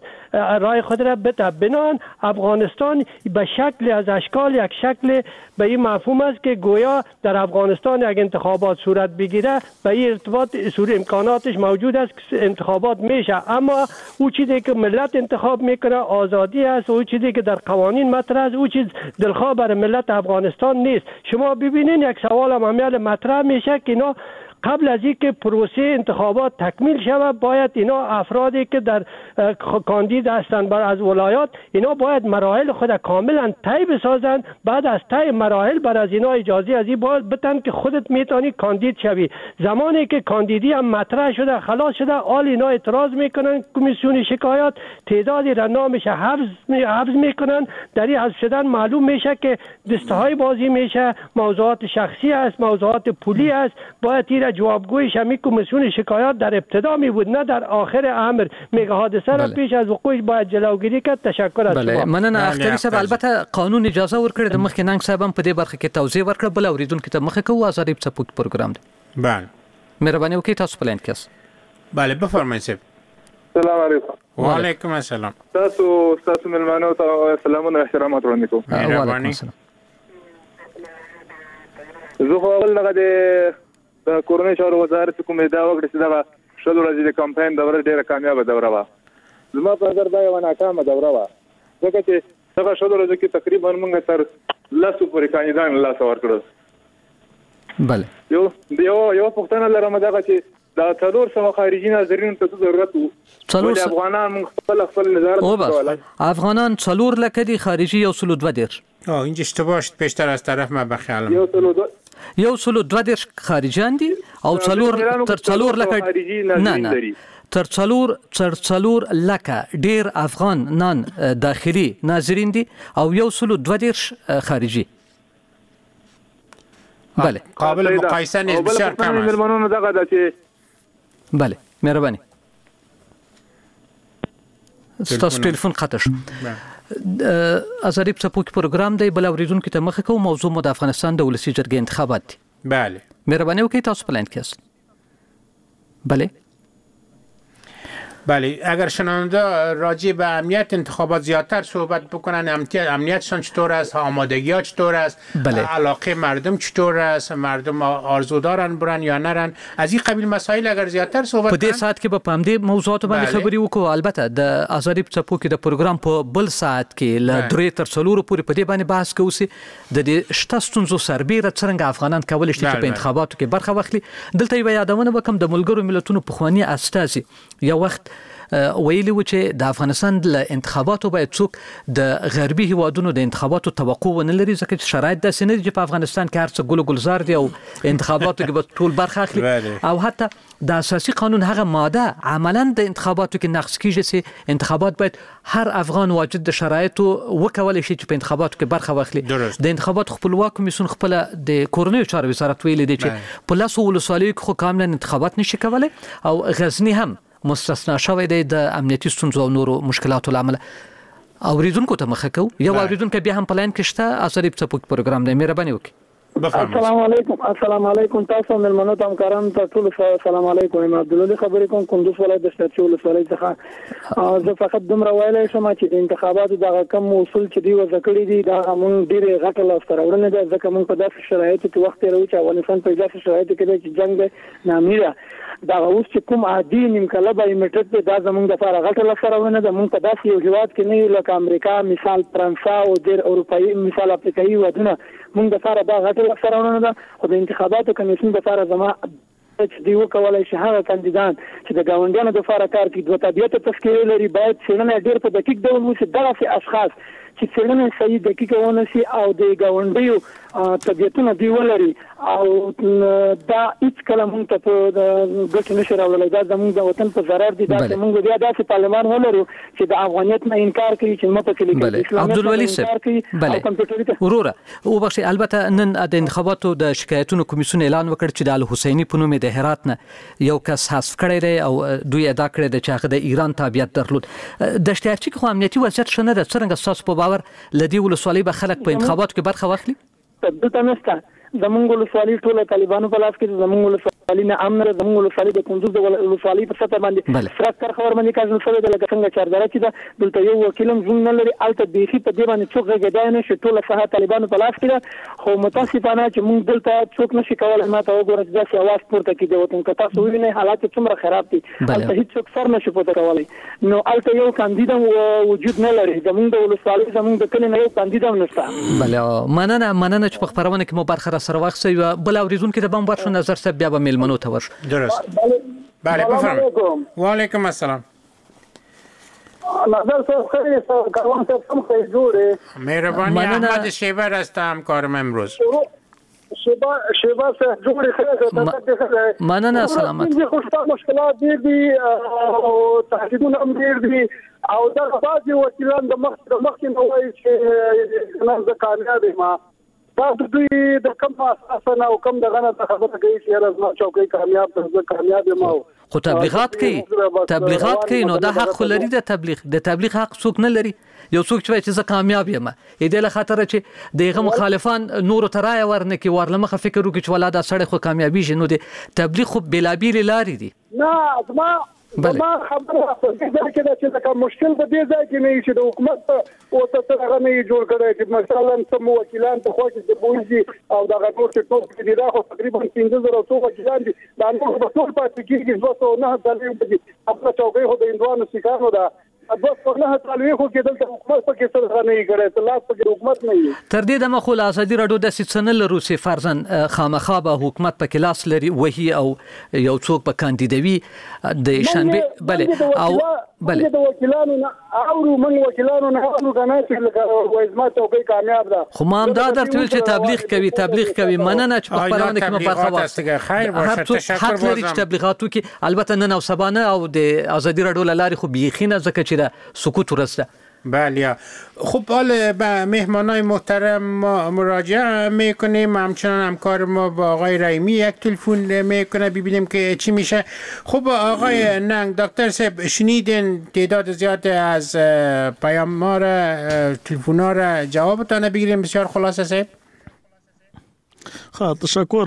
Speaker 10: رای خود را بده. بنان افغانستان به شکل از اشکال یک شکل به این مفهوم است که گویا در افغانستان یک انتخابات صورت بگیره به این ارتباط امکاناتش موجود است که انتخابات میشه، اما او چیزی که ملت انتخاب میکنه آزادی است، او چیزی که در قوانین مطرح است او چیز دلخواه برای ملت افغانستان نیست. شما ببینین یک سوال هم مطرح میشه که اینا قبل از اینکه پروسه انتخابات تکمیل شود باید اینا افرادی که در کاندید هستند بر از ولایات اینا باید مراحل خود کاملا طی بسازند. بعد از طی مراحل بر از اینا اجازه از این باید بتن که خودت میتونی کاندید شوی. زمانی که کاندیدی هم مطرح شده خلاص شده آل اینا اعتراض میکنن، کمیسیون شکایات تعدادی را نامش حفظ میکنن. در این حذف شدن معلوم میشه که دستهای بازی میشه، موضوعات شخصی است، موضوعات پولی است. باید جوابگویش همی کمیسیون شکایات در ابتدا می بود نه در آخر امر. میگه حادثه را پیش از وقوعش باید جلوگیری کرد. تشکر از شما.
Speaker 4: مننه اختری صاحب. البته قانون اجازه ورکړي د مخکې ننګ صاحب هم په دې برخه کې توضیح ورکړه بل اوریدونکو ته مخه کوو ازادي په پروګرام دی.
Speaker 7: بله
Speaker 4: مهرباني وکړئ تاسو پلان کې.
Speaker 7: بله بفرمایئ صاحب.
Speaker 11: السلام علیکم.
Speaker 7: وعلیکم السلام.
Speaker 11: تاسو ملمانو ته سلامونه او احترامات وړاندې کوم.
Speaker 7: مهرباني.
Speaker 11: زه خو اول دغه د کورنۍ چارو وزارت کوم ادعا وکړه چې دا شل ورځې د کمپاین دوره ډیره کامیابه دوره وه. زما په نظر دا یوه ناکامه دوره وه ځکه چې دغه شل ورځو کې تقریبا موږ تر 10 پورې کاندیدان له لاسه ورکړل.
Speaker 4: بله
Speaker 11: یو پوښتنه لرم دغه چې دا 400 خارجي ناظرینو ته ضرورت وو. افغانان موږ خپل نظارت وکړل.
Speaker 4: افغانان 4 لکه دي خارجي 122.
Speaker 7: اینجا اشتباه شد پیشتر از طرف ما بخیالم.
Speaker 4: 122 خارجان دي او 4 لکه نه تر 4 لکه ډیر افغانان داخلي ناظرین دي او 122 خارجي. بله
Speaker 7: قابل مقایسه نیست، بسیار کم است.
Speaker 4: بله مهرباني. ستاسو ټلیفون قطع شو. ازادي په پوک پروګرام دی بل اوریدونکو ته مخه کوم. موضوع مو د افغانستان د ولسی جرګې انتخابات دي.
Speaker 7: بله
Speaker 4: مهرباني وکړئ تاسو پلان کې است. بله
Speaker 7: اگر شنونده راجع به امنیت انتخابات زیادتر صحبت بکنن، امنیتشان چطور است، آمادگی ها چطور است، علاقه مردم چطور است، مردم آرزو دارن برن یا نرن، از این قبیل مسائل اگر زیادتر صحبت
Speaker 4: کنن. په دې ساعت کې به پام دې موضوعات باندې خبرې وکړو. البته د ازادي په چپو کې د پروګرام په بل ساعت کې ل 3 تر 4 پورې په دې باندې بحث کوو چې د دې شته ستونزو سربېره څنګه افغانان کولای شي چې په انتخاباتو کې برخه واخلي. دلته یو یادونه وکم د ملګرو ملتونو پخوانی استازي یو وخت ویلي و چې د افغانستان د انتخاباتو باید څوک د غربي هیوادونو د انتخاباتو توقع ونه لري ځکه چې شرایط داسې نه دي چې په افغانستان کې هر څه ګل ګلزار دي او انتخاباتو کې به ټول برخه اخلي او حتی د اساسي قانون هغه ماده عملاً د انتخاباتو کې نقض کیږي چې انتخابات باید هر افغان واجد د شرایطو وکولای شي چې په انتخاباتو کې برخه واخلي. د انتخاباتو خپلواک کمیسیون خپل د کورنیو چارو وزارت ویلي دی چې په لاسو ولسوالیو کې خو کاملا انتخابات نشي کولای او غزنی هم مستثنا شوی دی د امنیتي ستونزو او نورو مشکلاتو لامل. اوریدونکو ته مخه کو. یو اوریدونکو بیا هم پلان کې شته ازادي په پروګرام دی. مهرباني وکړئ.
Speaker 11: السلام علیکم. تاسو ملمنو ته همکاران ته ټول سلام علیکم. عبدالله خبرې کوم کندوز ولایت د شتچو ولسوالۍ څخه. زه فقط دومره ویلای شم چې د انتخاباتو دغه کم اصول چې دی وځکړي دي دا موږ ډېر غټه لاسته راوړنه ده ځکه موږ په داسې شرایطو کې وخت تیروو چې افغانستان په داسې شرایطو کې دی چې جنګ نامي دا اوس چې کوم عادي نیمکله بایومټریک دی دا زموږ د لپاره غټه لاسته راوړنه ده. موږ په داسې یو هیواد کې نه لکه امریکا مثال، فرانسه او ډېر اروپایي مثال افریقایي هیوادونه موږ د لپاره دا غټه ولایت سره ونه ده خو د انتخاباتو کمیسیون لپاره زما چې دی وکولای شي هغه کاندیدان چې د ګاونډیانو لپاره کار کوي د طبيعت تذکره لري باید څېړنه ډېر په دقیق ډول وشي دغه اشخاص چې څېړنه صحیح دقیقه ونه شي او د ګاونډیو طبيعتونه دی ولري او دا هیڅ کله مونږ ته په ګټه نشي راوړلای دا زموږ د وطن په ضرر دي دا مونږ بیا داسې پارلمان ولرو چې د افغانیت نه انکار کوي چې مته کې لیکي
Speaker 4: عبدالولي صاحب بله وروره او بخشي البته نن د انتخاباتو د شکایتونو کمیسیون اعلان وکړ چې د الحسیني په نوم د هرات نه یو کس حذف کړی دی او دوی ادا کړی دی چې هغه د ایران تابعیت درلود د اشتراکي خو امنیتي وضعیت شنه ده څنګه تاسو په باور لدی ولسوالۍ به خلک په انتخاباتو کې برخه واخلي
Speaker 11: دلته نشته زمونږ ولسوالۍ ټول طالبانو په لاس کې زمونږ ولسوالۍ نه امن زمونږ ولسوالۍ د کندوز د ولسوالۍ په سطح باندې سرکار خبر باندې کاږي څه د لکه څنګه چاردره چې ده دلته یو وکیلم زموږ نه لري الته بیخي په دې باندې څوک غږیدای نه شي ټول ساحه طالبانو په لاس کې ده خو متاسفانه چې موږ دلته څوک نشي کولای ما ته وګورئ چې داسې اواز پورته کړي د وطن که تاسو ووینئ حالات څومره خراب دي الته هیڅوک سر نشي پورته کولی نو الته یو کاندید وجود نه لري زموږ د ولسوالۍ زموږ د کلي نه یو کاندید هم نشته
Speaker 4: بله مننه چې په خبرونه کې مو برخه سره واخسي بل اوریدونکو د بم ورشو نظر سره بیا به میلمنو ته ورشو
Speaker 2: درست بله بفرمایید و علیکم السلام
Speaker 11: نظر صاحب خیلی کاروان صاحب هم خیلی جوره
Speaker 7: مهربانی احمد شیبر هستم همکارم امروز
Speaker 11: شیبر صاحب جوره خیلی
Speaker 4: مننه سلامت
Speaker 11: خوشتا مشکلات دیر دی تحقیقون هم دیر دی او در بعضی وکیلان د مخکې نه وایي چې نن زه کامیاب یم تاسو دوی د کوم اساس نه او کوم دغه نه خبره کوي چې راځم چوکۍ کامیاب ته کامیاب یم
Speaker 4: خو تبلیغات کوي نو دا حق لري د تبلیغ حق څوک نه لري یو څوک چې زه کامیاب یم دې له خاطر چې دغه مخالفان نور ترای ورنه کې ورلمخه فکر وکړي چې ولاده سړی خو کامیابی شي نو د تبلیغ خو بلابیل لاري دي
Speaker 11: نه ما خبره کې چې دا مشکل په دې ځای کې نه چې د حکومت او څه نه جوړ کړي چې مثلا سم وکیلان ته خوښ دي بوزي او دا غوښتل چې ټول دې دا خو تقریبا 15000 وکیلان دي دا نو په ټول پاتې کېږي چې نه دلې دي خپل چوکۍ هو د اندوانو سکانو دا بس نه تعلوي خو کې دلته حکومت په کې سره نه کړي لاس په حکومت نه وي
Speaker 4: تر دې د مخول ازادي راډیو د سنل روسي فرزن خامخا به حکومت په کې لاس لري وਹੀ او یو څوک په کاندیدوي د شنبه بله او بله
Speaker 11: د وکیلانو نه او من وکیلانو نه او کنه چې وایزما چوکۍ کامیاب ده
Speaker 4: خو ما دا درته ویل چې تبلیغ کوي مننه چې په خبرونه کې مبارکه واسطه
Speaker 7: خیر باشه تشکر
Speaker 4: لري چې تبلیغاتو کې البته نن او سبانه او د ازادي راډیو لاري خو بیخینه ځکه چې سکوت ورسته
Speaker 7: بله خب حالا به مهمانای محترم ما مراجعه میکنیم همچنان همکار ما با آقای رحیمی یک تلفن میکنه ببینیم که چی میشه خب آقای ننگ دکتر صاحب شنیدین تعداد زیاد از پیام ها را تلفن ها را جوابتان بگیریم بسیار خلاصه صاحب
Speaker 8: تشکر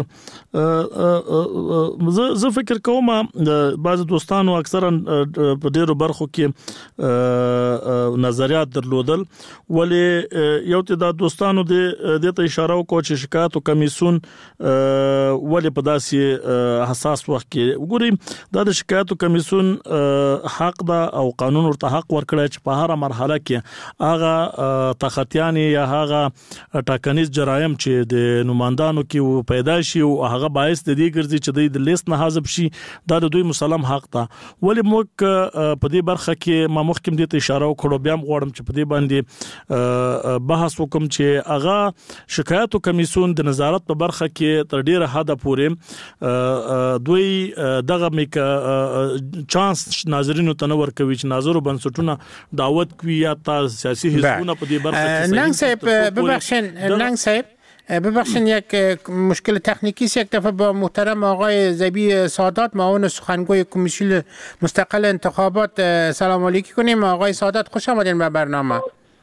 Speaker 8: زه فکر کوم بعض دوستانو اکثرا په ډیرو برخو کې نظریات درلودل ولې یو تعداد دوستانو د ته اشاره وکړه چې شکایت کمیسیون ولې په داسې حساس وخت کې وګوري دا د شکایت کمیسیون حق ده او قانون ورته حق ورکړی چې په هر مرحله کې هغه تخطیانی یا هغه ټاکنیز جرایم چې د نمائندانو کې پیدا شي او هغه باعث د دې ګرځي چې د لیست نه حذف شي دا د دوی مسلم حق ده ولې موږ په دې برخه کې ما مخکې دې ته اشاره وکړو بیا غواړم چې په دې باندې بحث وکم چې هغه شکایت کمیسیون د نظارت په برخه کې تر ډیره حد پورې دوی دغه میک چانس ناظرینو تنور کوي چې ناظرو بنسټونه دعوت کوي یا سیاسي حزبونه په دې برخه کې
Speaker 7: ننگ صاحب ببخشید ننگ صاحب ببخشید یک مشکل تکنیکی است یک دفعه با محترم آقای زبی سادات معاون سخنگوی کمیسیون مستقل انتخابات سلام علیکی کنیم آقای سادات خوش آمدین به برنامه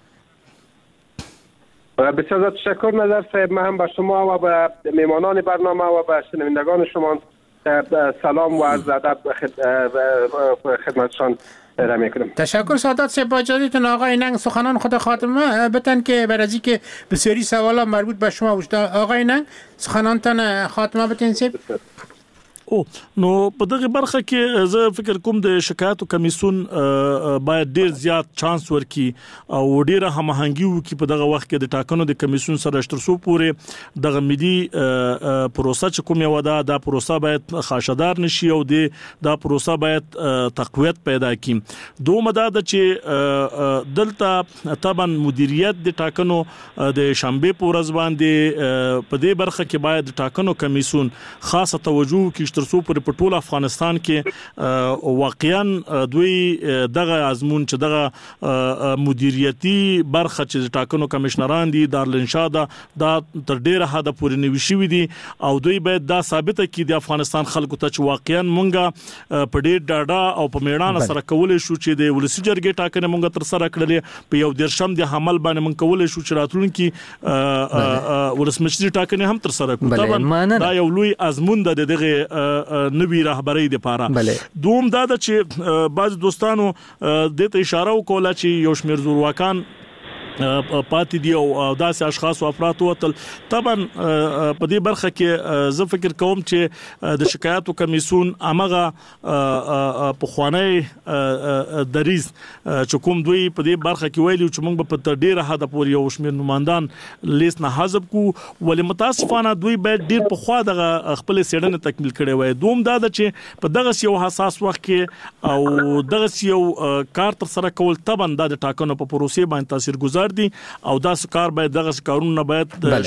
Speaker 12: بسیار تشکر نظر صاحب من هم به شما و به میمانان برنامه و به شنوندگان شما سلام و عرض ادب خدمتشان
Speaker 7: تشکر سادات صاحب با اجازهتون آقای ننگ سخنان خود خاتمه بتن که برای که بسیاری سوالا مربوط به شما وجود آقای ننگ سخنانتان خاتمه بتین صاحب
Speaker 8: نو په دغه برخه کې زه فکر کوم د شکایتو کمیسون باید ډیر زیات چانس ورکړي او ډیره هماهنګي وکړي په دغه وخت کې د ټاکنو د کمیسون سره ترڅو پورې دغه ملي پروسه چې کوم یو دا پروسه باید خاشدار نشي او دا پروسه باید تقویت پیدا کړي دوه مدد چې دلته طبعا مدیریت د ټاکنو د شنبه په ورځ باندې په دې برخه کې باید ټاکنو کمیسون خاصه توجه وکړي ترڅو پر ټول افغانستان کې واقعا دوی دغه ازمون چې دغه مدیریتي برخه چې ټاکنو کمشنران دي دارالانشاء دا تر ډیره حد پورې نیوي شوی دي او دوی باید دا ثابته کړي د افغانستان خلکو ته چې واقعا مونږه په ډیر ډاډه او په میړانه سره کولای شو چې د ولسی جرګې ټاکنې مونږ تر سره کړلې په یو درشم د حمل باندې مونږ کولای شو چې راتلونکي ولسمشري ټاکنې هم تر سره کړو دا یو لوی ازمون د دغه نوی رهبری د پاره دوم دا چې بعض دوستانو د ته اشاره وکوله چې یو شمیر زورواکان پاتې دي او داسې اشخاص او افراد وتل طبعا په دې برخه کې زه فکر کوم چې د شکایتو کمیسون امغه په خوانی دریز چې کوم دوی په دې برخه کې ویلي چې موږ په ډیره حد پورې یو شمیر نمائندان لیست نه حذف کو ولې متاسفانه دوی باید ډیر په خوا دغه خپل سیډنه تکمیل کړي وای دوم دا چې په دغه یو حساس وخت کې او دغه یو کار تر سره کول طبعا د ټاکنو په پروسې باندې تاثیرګذار دي او دا کار باید دغه کارونه باید د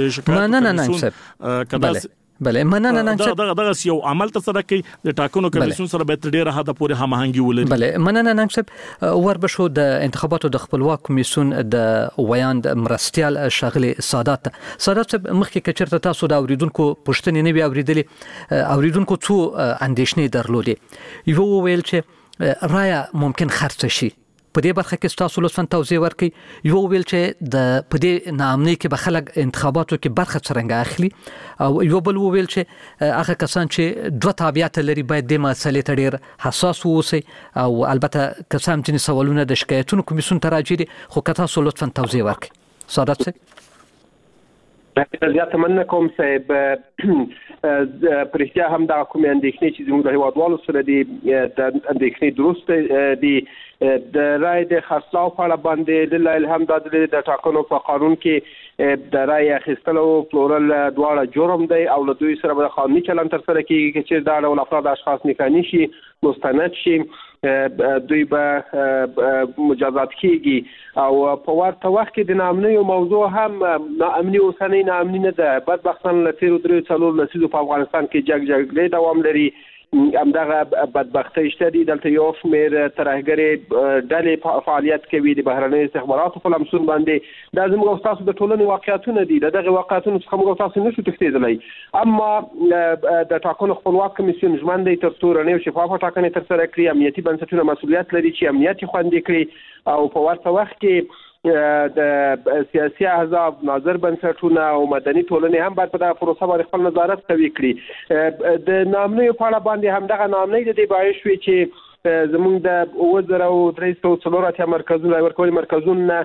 Speaker 8: شکایت
Speaker 4: بله مننه
Speaker 8: دغه یو عمل تر سره کوي د ټاکنو کمیسیون سره به ډیره حد پورې هماهنګي ولري
Speaker 4: بله مننه ننګ وربشو د انتخاباتو د خپلواک کمیسیون د ویاند مرستيال شغله سادات مخکې کچرته تاسو د اوریدونکو پښتنې نه وی اوریدونکو څو اندیشنې درلودي یو ویل چې رایا ممکن خرڅ شي په دې برخه کې تاسو لطفاً توضیح ورکړئ یو ویل چې د په دې نامنۍ کې به خلک انتخاباتو کې برخه څرنګه اخلي او یو بل ویل چې هغه کسان چې دوه تابعیت لري باید د مسلې ته ډیر حساس ووسي او البته کسان چې سوالونه د شکایتونو کمیسیون ته راځي خو که تاسو لطفاً توضیح ورکړئ سعادت صاحب
Speaker 12: زیات مننه کوم صاحب پرشتیا هم دا کوم اندېښنې چې زموږ د هیوادوالو سره دي د اندېښنې درست دي د رای د خرڅلاو په اړه باندې د الهام د ټاکنو په قانون کې د رای اخیستلو پلورل دواړه جرم دی او له دوی سره به قانوني چلند تر سره کیږي چې دا ډول افراد اشخاص نکاني شي مستند شي دوی به مجازات کیږي او په ورته وخت کې د نامنیو موضوع هم ناامني اوسنۍ ناامني نه ده بدبختانه له تیرو درې څلور لسیزو په افغانستان کې جګړې دوام لري همدغه بدبختۍ شته دي دلته یو شمېر ترهګرې ډلې فعالیت کوي د بهرنیو استخباراتو په لمسون باندې دا زموږ او تاسو د ټولنې واقعیتونه دي دغه واقعیتونو څخه موږ تاسو نشو تښتېدلی اما د ټاکنو خپلواک کمیسیون ژمن دی تر څو رڼې او شفافه ټاکنې ترسره کړي امنیتي بنسټونه مسؤلیت لري چې امنیت خوندي کړي او په ورته وخت کې د سیاسي احزاب ناظر بنسټونه او مدني ټولنې هم باید په دغه پروسه باندې خپل نظارت کوي کړي د نامنیو په اړه باندې هم دغه نامنۍ د دې باعث شوې چې زموږ د 2304 مرکزونه ورکوي مرکزونه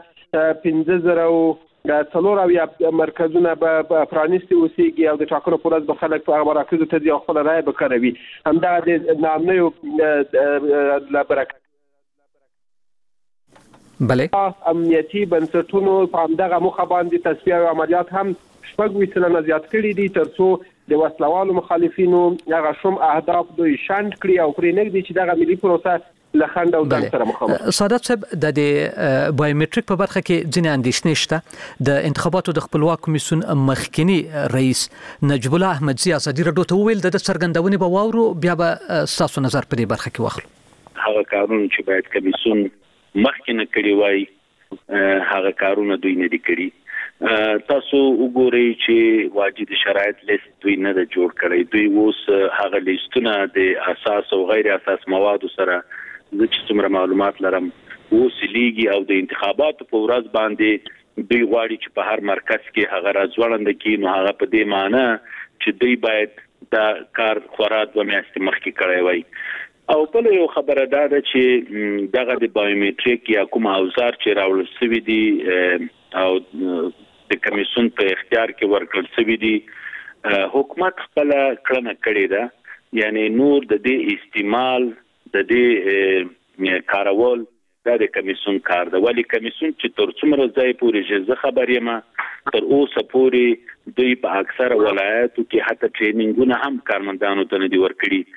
Speaker 12: 5000 څلور اویا مرکزونه به پرانیستي اوسېږي او د ټاکنو په ورځ به خلک په هغه مراکزو ته ځي او خپله رایه به کاروي همدغه د نامنیو له برکته
Speaker 4: بله
Speaker 12: امنیتي بنسټونو په همدغه موخه باندې تصفیه او عملیات هم 6% زیات کړي دي ترڅو د وسلوالو مخالفینو هغه شوم اهداف دوی شاند کړي او پرې نږدې چې دغه ملي پروسه لخند او ځان سره مخامخ
Speaker 4: سعادت صاحب د بایومټریک په برخه کې ځینې اندېښنې شته د انتخاباتو د خپلواک کمیسیون مخکنی رئیس نجیب الله احمدزي ازادي راډیو ته ویل د څرګندونې به واورو بیا به تاسو نظر په دې برخه کې واخلو
Speaker 13: هغه کارونه چې باید کمیسیون مخکنه کړي وای هغه کارونه دوی نه دي کړي تاسو وګورئ چې واجد شرایط لیست دوی نه د جوړ کړي دوی اوس هغه لیستونه د اساس او غیر اساس مواد سره د څومره معلومات لرم اوس لیګي او د انتخاباتو په ورځ باندې دوی غواړي چې په هر مرکز کې هغه راځوړند کړي نو هغه په دې معنی چې دوی باید دا کار خورات و میاشتې مخکې کړی وای او بل یو خبره ده چې دغه د بایومټریک یا کوم اوزار چې راوړل شوی دي او د کمیسیون په اختیار کې ورکړل شوی دي حکومت خپل کړنه کړې ده یعنی نور د دې استعمال د دې کارول دا د کمیسون کار دی. ولی کمیسون چې تر څومره ځای پورې زه خبر یم تر اوسه پورې دوی په اکثره ولایاتو کې حتی ټریننګونه هم کارمندانو ته نه دي ورکړي.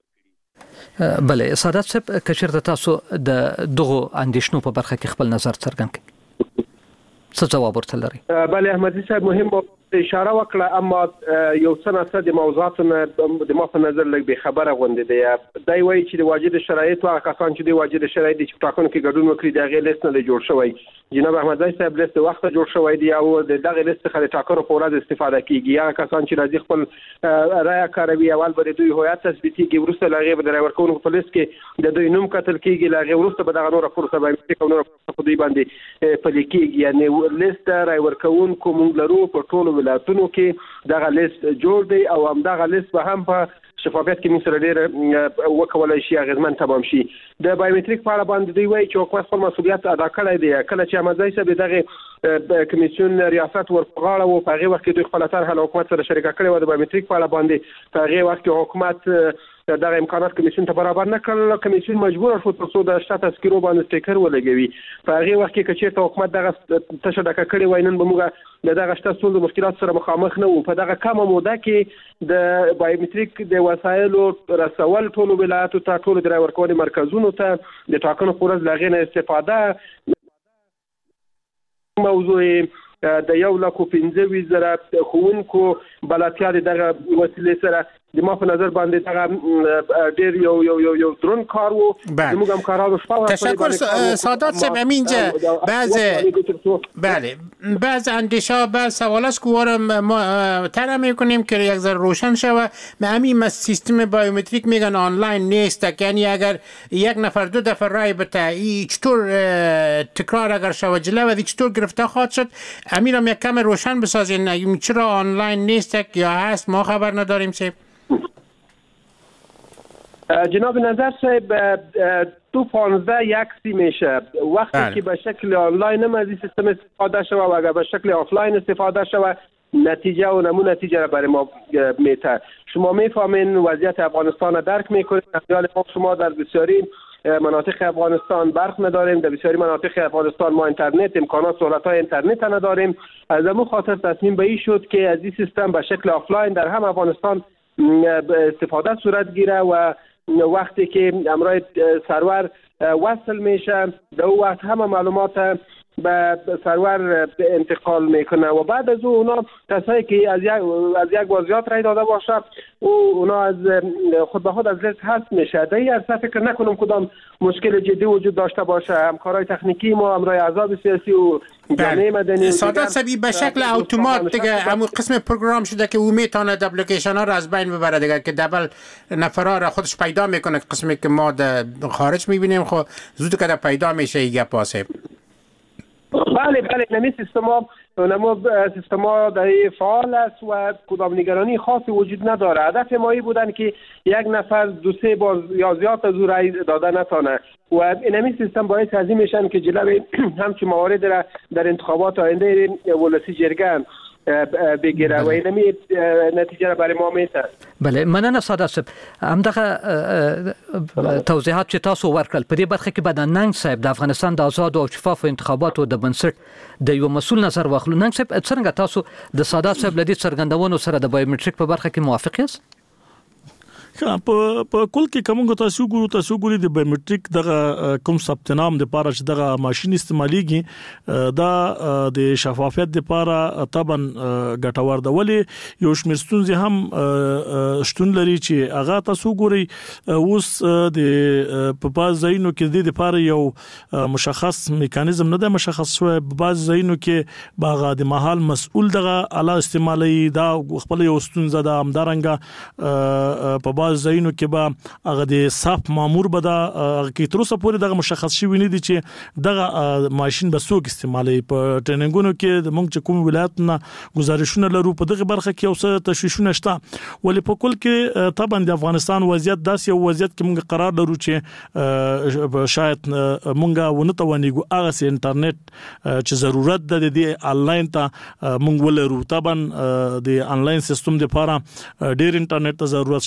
Speaker 4: بله سادات صاحب کچېرته تاسو د دغو اندېښنو په برخه کې خپل نظر څرګند کړئ څه جواب ورته لري؟
Speaker 12: بله احمدي صاحب مهم اشاره وکړه، اما یو څه نه د موضوعاتو نه د ما په نظر لږ بې خبره غوندې دی. دا وایي چې د واجد شرایطو هغه کسان چې د واجد شرایط دي چې په ټاکنو کې ګډون وکړي د هغې لیست نه دی جوړ شوی. جناب احمدزی صاحب لیست وخته جوړ شوی دی او د دغه لیست څخه د ټاکنو په ورځ استفاده کیږي. هغه کسان چې راځي خپل رایه کاروي، اول به د دوی هویت تثبیتېږي، وروسته له هغې به د رایې ورکوونکو په لیست کې د دوی نوم کتل کیږي، له هغې وروسته به دغه نوره پروسه بایومټریک او نوره پروسه په دوی باندې پلي کیږي. یعنې لیست رایې ورکوونکو موږ لرو په ټولو ولایتونو کې دغه لیست جوړ دی او همدغه لیست به هم په شفافیت کې موږ سره ډېر وکولای شي اغېزمن تمام شي. د بایومټریک په اړه باندې دوی وایي چې حکومت خپل مسؤلیت ادا کړی دی. کله چې احمدزی صاحب دغه کمیسیون ریاست ورغاړه و په هغې وخت کې دوی خپله طرحه له حکومت سره شریکه کړې وه د بایومټریک په اړه باندې. په هغې وخت کې حکومت دغه امکانات کمیسیون ته برابر نه کړل. کمیسیون مجبور شو تر څو د شته تذکیرو باندې سټیکر ولګوي. په هغې وخت کې که چېرته حکومت دغه تشه ډکه کړې وای نن به موږ د دغه شته ستونزو مشکلات سره مخامخ نه وو. په دغه کمه موده کې د بایومټریک د وسایلو رسول ټولو ولایاتو ته، ټولو د رایې ورکونې مرکزونو ته د ټاکنو په ورځ له هغې نه استفاده موضوع د 1,15,000 ښوونکو بلدتیا د دغه وسیلې سره د ما په نظر باندې دغه ډېر یو درون کار و. زموږ همکارانو
Speaker 7: تشکر سادات صاحب. همینجا بعض اندیشه بعض سوال است که ما طرح میکنیم که یک ذره روشن شوه. به همین سیستم بایومتریک میگن آنلاین نیست، یعنی اگر یک نفر دو دفعه رای بده چطور تکرار اگر شوه جلو و چطور گرفته خواهد شد؟ همین هم یک کم روشن بسازین. چرا آنلاین نیست یا هست ما خبر نداریم صاحب؟
Speaker 12: جناب نظر صاحب 2.15 میشه وقتی که به شکل آنلاین هم از این سیستم استفاده شوه و اگر به شکل آفلاین استفاده شوه نتیجه و نمون نتیجه را برای ما میته. شما میفهمین وضعیت افغانستان را درک میکنید. شما در بسیاری مناطق افغانستان برق نداریم، در بسیاری مناطق افغانستان ما اینترنت امکانات سهولت‌های اینترنت نداریم. از همون خاطر تصمیم به این شد که از این سیستم به شکل آفلاین در هم افغانستان استفاده صورت گیره و وقتی که امرای سرور وصل میشه در اون وقت همه معلومات به سرور انتقال میکنه و بعد از اونا کسایی که از یک بار زیاد رای داده باشه اونا از خود به خود از لیست حذف میشه. در این عرصه فکر نکنم کدام مشکل جدی وجود داشته باشه. همکارای تکنیکی ما، امرای احزاب سیاسی و جامعه مدنی
Speaker 7: سادات صاحب به شکل اتومات دیگه همون قسم پروگرام شده که او میتونه اپلیکیشن ها رو از بین ببره دیگه، که دبل نفرا را خودش پیدا میکنه. قسمی که ما خارج میبینیم خب زود که پیدا میشه این گپ واسه.
Speaker 12: بله نمی سیستما در فعال است و کدام نگرانی خاصی وجود نداره. هدف ما این بودن که یک نفر 2-3 بار یا زیاد از او رای داده نتانه و این سیستم باعث از این میشن که جلوی همچین موارد را در انتخابات آینده ولسی جرگه بگیره و اینمی نتیجه را برای ما میته.
Speaker 4: بله مننه سادات صاحب. همدغه توضیحات چې تاسو ورکړل په دې برخه کې بعد ننګ صاحب د افغانستان د آزاد او شفاف انتخاباتو د بنسټ د یو مسؤل نظر واخلو. ننګ صاحب څنګه تاسو د سادات صاحب لدی څرګندونو سره د بایومټریک په برخه کې موافق یاست؟
Speaker 8: په کول کې کومه تاسو ګوري د بایومټریک دغه کوم ثبت نام د پاره چې دغه ماشين استعماليږي دا د شفافیت د پاره طبعا ګټور ده. ولی یو شمېر ستونزې هم شتون لري چې هغه تاسو ګوري اوس د په باز ځایونو کې د پاره یو مشخص میکانیزم نه ده مشخص شوی. په باز ځایونو کې باغ د محل مسؤل دغه اعلی استعمالي دا خپل یو ستونزه ده. همدارنګه په ځایونو کې به هغه د صاف مامور به دا کې تر اوسه پورې دغه مشخص شوی نه دي چې دغه ماشين به څوک استعمالي. په ټریننګونو کې د موږ کوم ولایتونه گزارشونه لرو په دغه برخه کې اوسه تشویشونه شته. ولې په کل کې طبعا د افغانستان وضعیت داسې یو وضعیت کې موږ قرار لرو چې شاید موږ ونه توانېږو هغه انټرنیټ چې ضرورت ده د آنلاین ته موږ ولرو. طبعا د آنلاین سیستم لپاره ډېر انټرنیټ ته ضرورت شته ده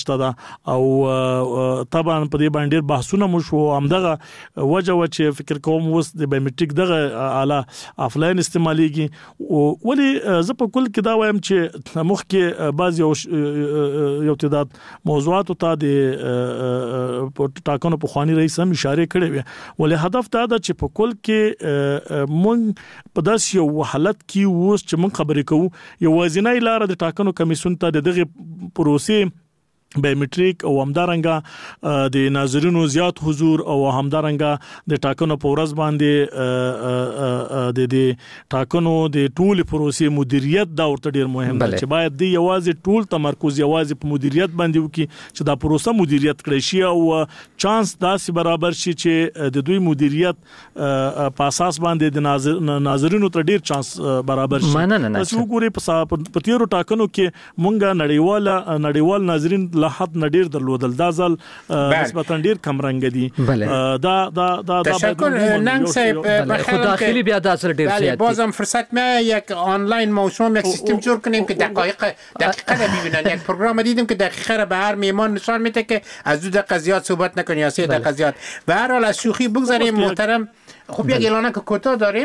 Speaker 8: او طبعا په دې باندې بحثونه مو شو همدغه وجه چې فکر کوم اوس د بایومټریک دغه اعلی افلاین استعماليږي ولی زه په کل کې دا وایم چې مخ کې بعض یو تعداد موضوعات ته د ټاکنو په خواني رئیس هم اشاره کړې وي ولې هدف دا ده چې په کل کې مونږ په داس یو حالت کې اوس چې مونږ خبرې کوو یو وازنۍ لار د ټاکنو کمیسیون ته دغه پروسې بایومټریک او همدارنګه د ناظرینو زیات حضور او همدارنګه د ټاکنو په ورځ باندې د ټاکنو د ټول پروسې مدیریت دا ورته ډیر مهم دی چې باید د یوازې ټول تمرکز یوازې په مدیریت باندې وکړي چې دا پروسه مدیریت کړي شي او چانس داسې برابر شي چې د دوی مدیریت په اساس باندې د ناظرینو ته ډیر چانس برابر شي تاسو وګورئ په تیرو ټاکنو کې مونږه نړیوال ناظرین لحد نډیر درلودل دا ځل نسبتا ډیر کم رنګ دي دا
Speaker 7: تشکر ننگ صاحب
Speaker 4: خود داخلی بیا دا ځل ډیر زیات
Speaker 7: بازم فرصت ما یک آنلاین موسوم یک سیستم جور کنیم که دقیقه رو ببینن یک پروگرام دیدیم که دقیقه رو به هر میهمان نشان میده که از 2 دقیقه زیاد صحبت نکنی یا 3 دقیقه زیاد به هر حال از شوخی بگذاریم محترم خب یک اعلانه که کوتاه داریم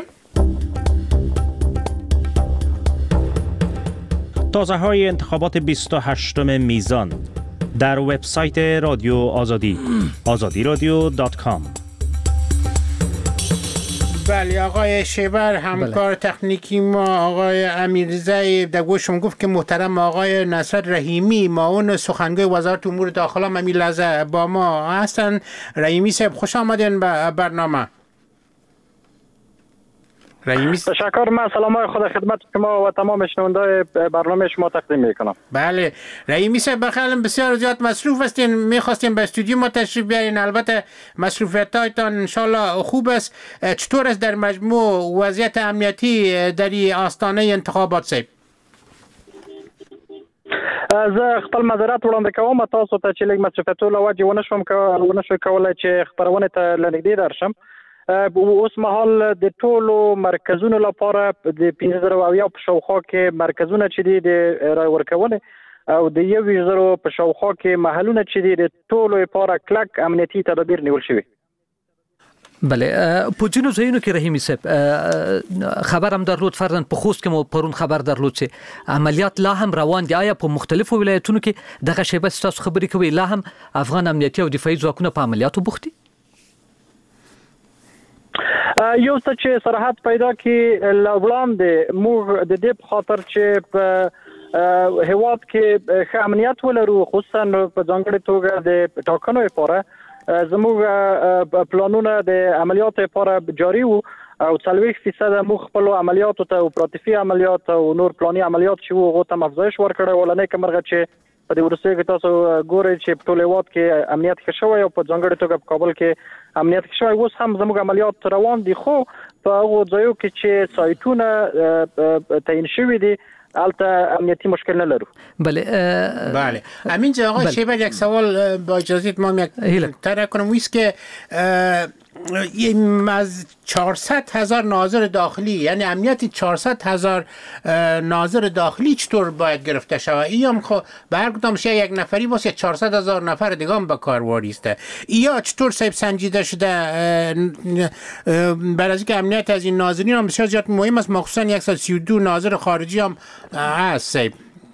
Speaker 14: تازه های انتخابات 28 میزان در وبسایت رادیو آزادی azadiradyo.com.
Speaker 7: بله آقای شیبر همکار تکنیکی ما آقای امیرزی در گوشم گفت که محترم آقای نصرت رحیمی معاون سخنگوی وزارت امور داخله هم این لحظه با ما هستن. رحیمی صاحب خوش آمدین به برنامه.
Speaker 15: تشکر. من سلامای خود خدمت شما و تمام شنوندای برنامه شما تقدیم میکنم.
Speaker 7: بله رحیمی صاحب بخیرم بسیار زیاد مصروف هستین میخواستیم به استودیو ما تشریف بیارین البته مصروفیتایتان انشالله خوب است. چطور است در مجموع وضعیت امنیتی در آستانه انتخابات صاحب؟
Speaker 15: زه خپل معذرت وړاندې کوم تاسو ته چې لږ مصروفیتو له وجې ونشو کولای چې خبرونه ته لنږدې درشم. اوس مهال د ټولو مرکزونو لپاره د 15000 په شاوخوا کې مرکزونه چې دي د رای ورکونې او د 1000 په شاوخوا کې محلونه چې دي د ټولو لپاره کلک امنیتي تدابیر نیول شوي.
Speaker 4: بله په جنو ځایونو کې رحیمي صاحب خبر هم درلود فرضاً په خوست کې مو پرون خبر درلود چې عملیات لا هم روان دي. آیا په مختلفو ولایتونو کې دغه شیبه تاسو خبرې کوي لا هم افغان امنیتي او دفاعي ځواکونه په عملیاتو بوخت دي؟
Speaker 15: یو څه چې صراحت پیدا کی لوړاندې موږ د دې په خاطر چې په هیواد کې ښه امنیت ولرو خصوصا په ځانګړي توګه د ټاکنو لپاره زموږ پلانونه د عملیاتو لپاره جاری وو او 40% موږ خپل عملیاتو ته اپراتیفي عملیات او نور پلاني عملیات چې وو ته افزایش ورکړی ولنه کمرغه چې په دې ورسې کې تاسو ګورئ چې په ټول هیواد کې امنیت ښه شوی او په ځانګړي توګه په کابل کې امنیت ښه شوی. اوس هم زموږ عملیات روان دي خو په هغو ځایو کې چې سایټونه تعیین شوي دي البته امنیتی مشکل نلرو.
Speaker 7: بله امین جا آقای شیبر یک سوال با اجازت ما یک طرح کنم ویست که از 400,000 ناظر داخلی یعنی امنیت 400,000 ناظر داخلی چطور باید گرفته شود؟ ایام خب به هر کدام شیعه یک نفری باشه 400,000 نفر دیگه هم به کار واریسته یا چطور صاحب سنجیده شده برای از اینکه امنیت از این ناظرین هم بسیار زیاد مهم است مخصوصا 132 ناظر خارجی هم هست صاحب.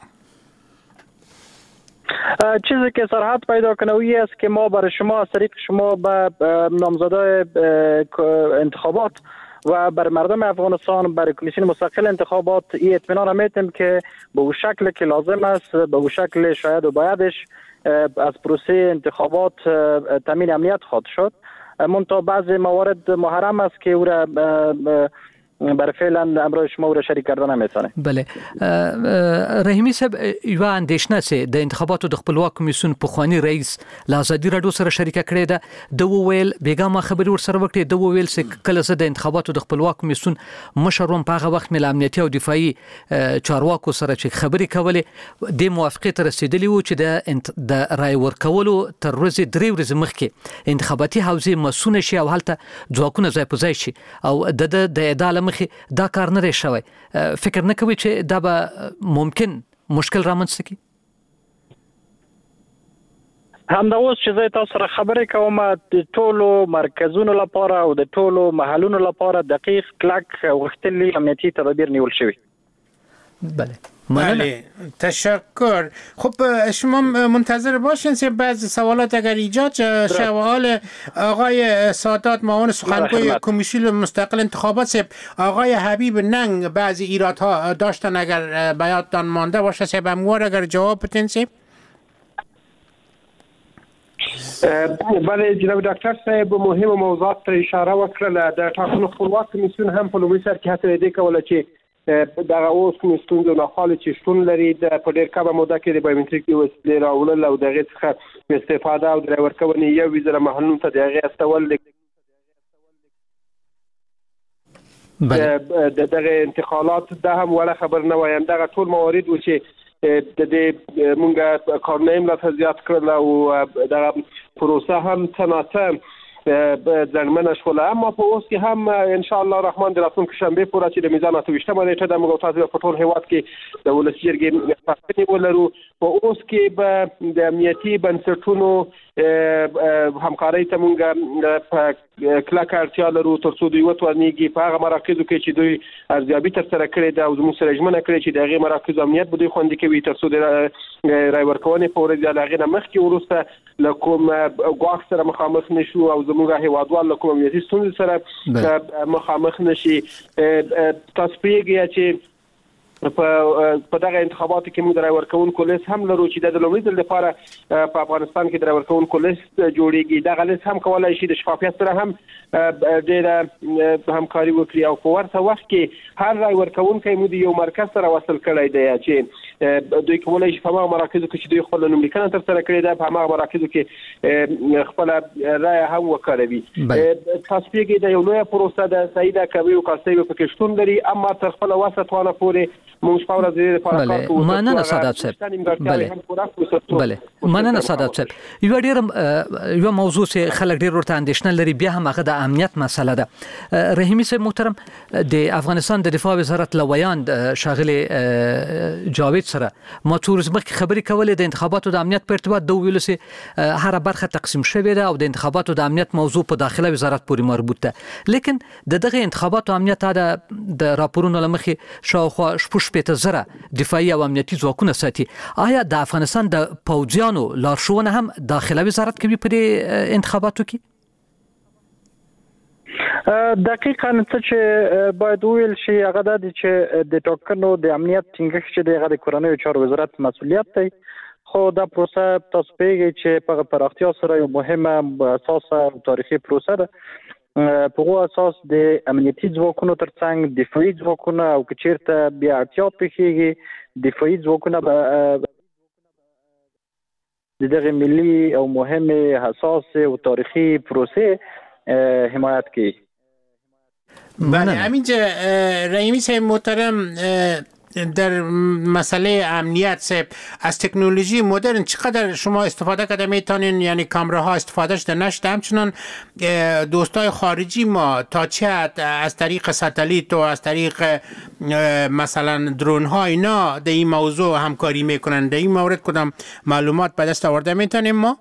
Speaker 15: چیزی که صراحت پیدا کنه است که ما برای شما از طریق شما به نامزدای انتخابات و بر مردم افغانستان بر کمیسیون مستقل انتخابات این اطمینان را میتیم که به اون شکل که لازم است به اون شکل شاید و بایدش از پروسه انتخابات تامین امنیت خواهد شد. منتها بعضی موارد محرم است که او را برای فعلا امروز شما او را شریک کردن نمیتونه.
Speaker 4: بله رحیمی صاحب یو اندیشنه سه د انتخاباتو د خپلواک کمیسیون پخوانی رئیس لازادی رادیو سره شریک کړی ده د وویل بیګا ما خبري ور سره وکړي د وویل چې کله زه د انتخاباتو د خپلواک کمیسیون مشروم په هغه وخت مل امنیتي او دفاعي چارواکو سره چې خبري کولې د موافقه تر رسیدلی و چې د رای ورکولو تر ورځې 3 ورځې مخکې انتخاباتي حوزې مسونه شي او هلته ځواکونه ځای په ځای شي او د عدالت دا کار نه دی شوی. فکر نه کوي چې دا به ممکن مشکل رامنځته کړي؟
Speaker 15: همدا اوس چې زه تاسو سره خبرې کوم د ټولو مرکزونو لپاره او د ټولو محلونو لپاره دقیق کلک غوښتلي امنیتي تدابیر نیول شوی.
Speaker 7: بله تشکر. خب شما منتظر باشین که بعض سوالات اگر ایجاد شوال آقای سادات معاون سخنگوی کمیسیون مستقل انتخابات آقای حبیب ننگ بعضی ایرادها داشتن اگر بیاتان مانده باشه سیب اموار اگر جواب بتین سیب.
Speaker 12: بله جناب ډاکټر صاحب مهمه موضوعات ته اشاره وکړه. د ټاکنو خپلواک کمیسیون هم په لومړي سر کې هڅه دې کوله چې دغه اوس کوم ستونزې نه خالي چې شتون لري د په ډېر کمه موده کې د بایومټریک وسیلې راوړل او دغه څخه استفاده او د ورکونې یو ویزه محلون ته دغه استول دغه انتقالات ده هم ولا خبر نه وایم. دغه ټول موارد و چې د دې مونږه کارنیم لا زیات کړل او دغه پروسه هم څنګه ځنمنه شوله. اما په اوس کې هم ان شاء الله الرحمن د راتلونکي شنبه پورې چې د میزان 28 نیټه د موږ تاسو په ټول هیواد کې د ولسی جرګې پښتني ولرو. په اوس کې به د امنیتي بنسټونو همکارۍ ته موږ په کلک اړتیا لرو ترڅو دوی وتوانیږي په هغه مراکزو کې چې دوی ارزیابي تر سره کړې ده او زموږ سره ژمنه کړې چې دغه مراکز امنیت به دوی خوندي کوي ترڅو د رای ورکونې په ورځ د هغه مخکې وروسته لکوم غواخ سره مخامخ نشو او زموږ هیوادوال لکوم امنیتي ستونزې سره مخامخ نشي. تاسو پیږئ چې په دغه انتخاباتو کې موږ د رای ورکونکو لیست هم لرو چې د لومړي ځل لپاره په افغانستان کې د رای ورکونکو لیست جوړیږي. دغه لیست هم کولای شي د شفافیت سره هم ډېره همکاري وکړي او په ورته وخت کې هر رای ورکونکی موږ یو مرکز سره وصل کړی دی چې دوی کولای شي په هغه مراکزو کې چې دوی خپل نوملیکنه تر سره کړې ده په هغه مراکزو کې خپل رای هم وکړي. تاسو پیږئ د یو لوی پروسه د سیده کوي او کاسې په کې شتون لري اما تر خپل وسطوانه پورې موږ په ورځ د لپاره کار کوو.
Speaker 4: مننه سادات صاحب. بله مننه سادات صاحب. یو موضوع چې خلک ډیر ورته اندېښنه لري بیا هم هغه د امنیت مسله ده. رحیمی صاحب محترم د افغانستان د دفاع وزارت لویان شاغلي جاوید سره ما تورز مخکې خبرې کولې د انتخاباتو د امنیت په ارتباط د ویلو سي هر برخه تقسیم شوې ده او د انتخاباتو د امنیت موضوع په داخله وزارت پورې مربوط ده. لیکن دغه انتخاباتو امنیت د راپورونو لمخې شاوخوا شپږ زره دفاعي او امنیتي ځواکونه ساتي. آیا د افغانستان د پوځیانو لارښوونه هم داخله وزارت کوي په دې انتخاباتو کې؟
Speaker 15: دقیقاً څه چې باید ویل شي هغه د چې د ټاکنو د امنیت ټینګښت چې دغه د کورنیو چارو وزارت مسؤلیت دی. خو دا پروسه تاسو پیږئ چې په پراختیا سره یو مهمه اساسه او تاریخي پروسه ده. په هغه اساس د امنیتي ځواکونو ترڅنګ دفاعي ځواکونه او کچیرته بیا اړتیا پیښیږي دفاعي ځواکونه دغه ملي او مهمه حساس او تاریخي پروسه حمایت کوي.
Speaker 7: بله همینجا رحیمی صاحب محترم در مسئله امنیت صاحب از تکنولوژی مدرن چقدر شما استفاده کرده میتونین یعنی کامراها استفادهش در نشده همچنان دوستای خارجی ما تا چه حد از طریق ساتلیت و از طریق مثلا درون ها اینا در این موضوع همکاری میکنن در این مورد کدام معلومات به دست آورده میتونیم ما؟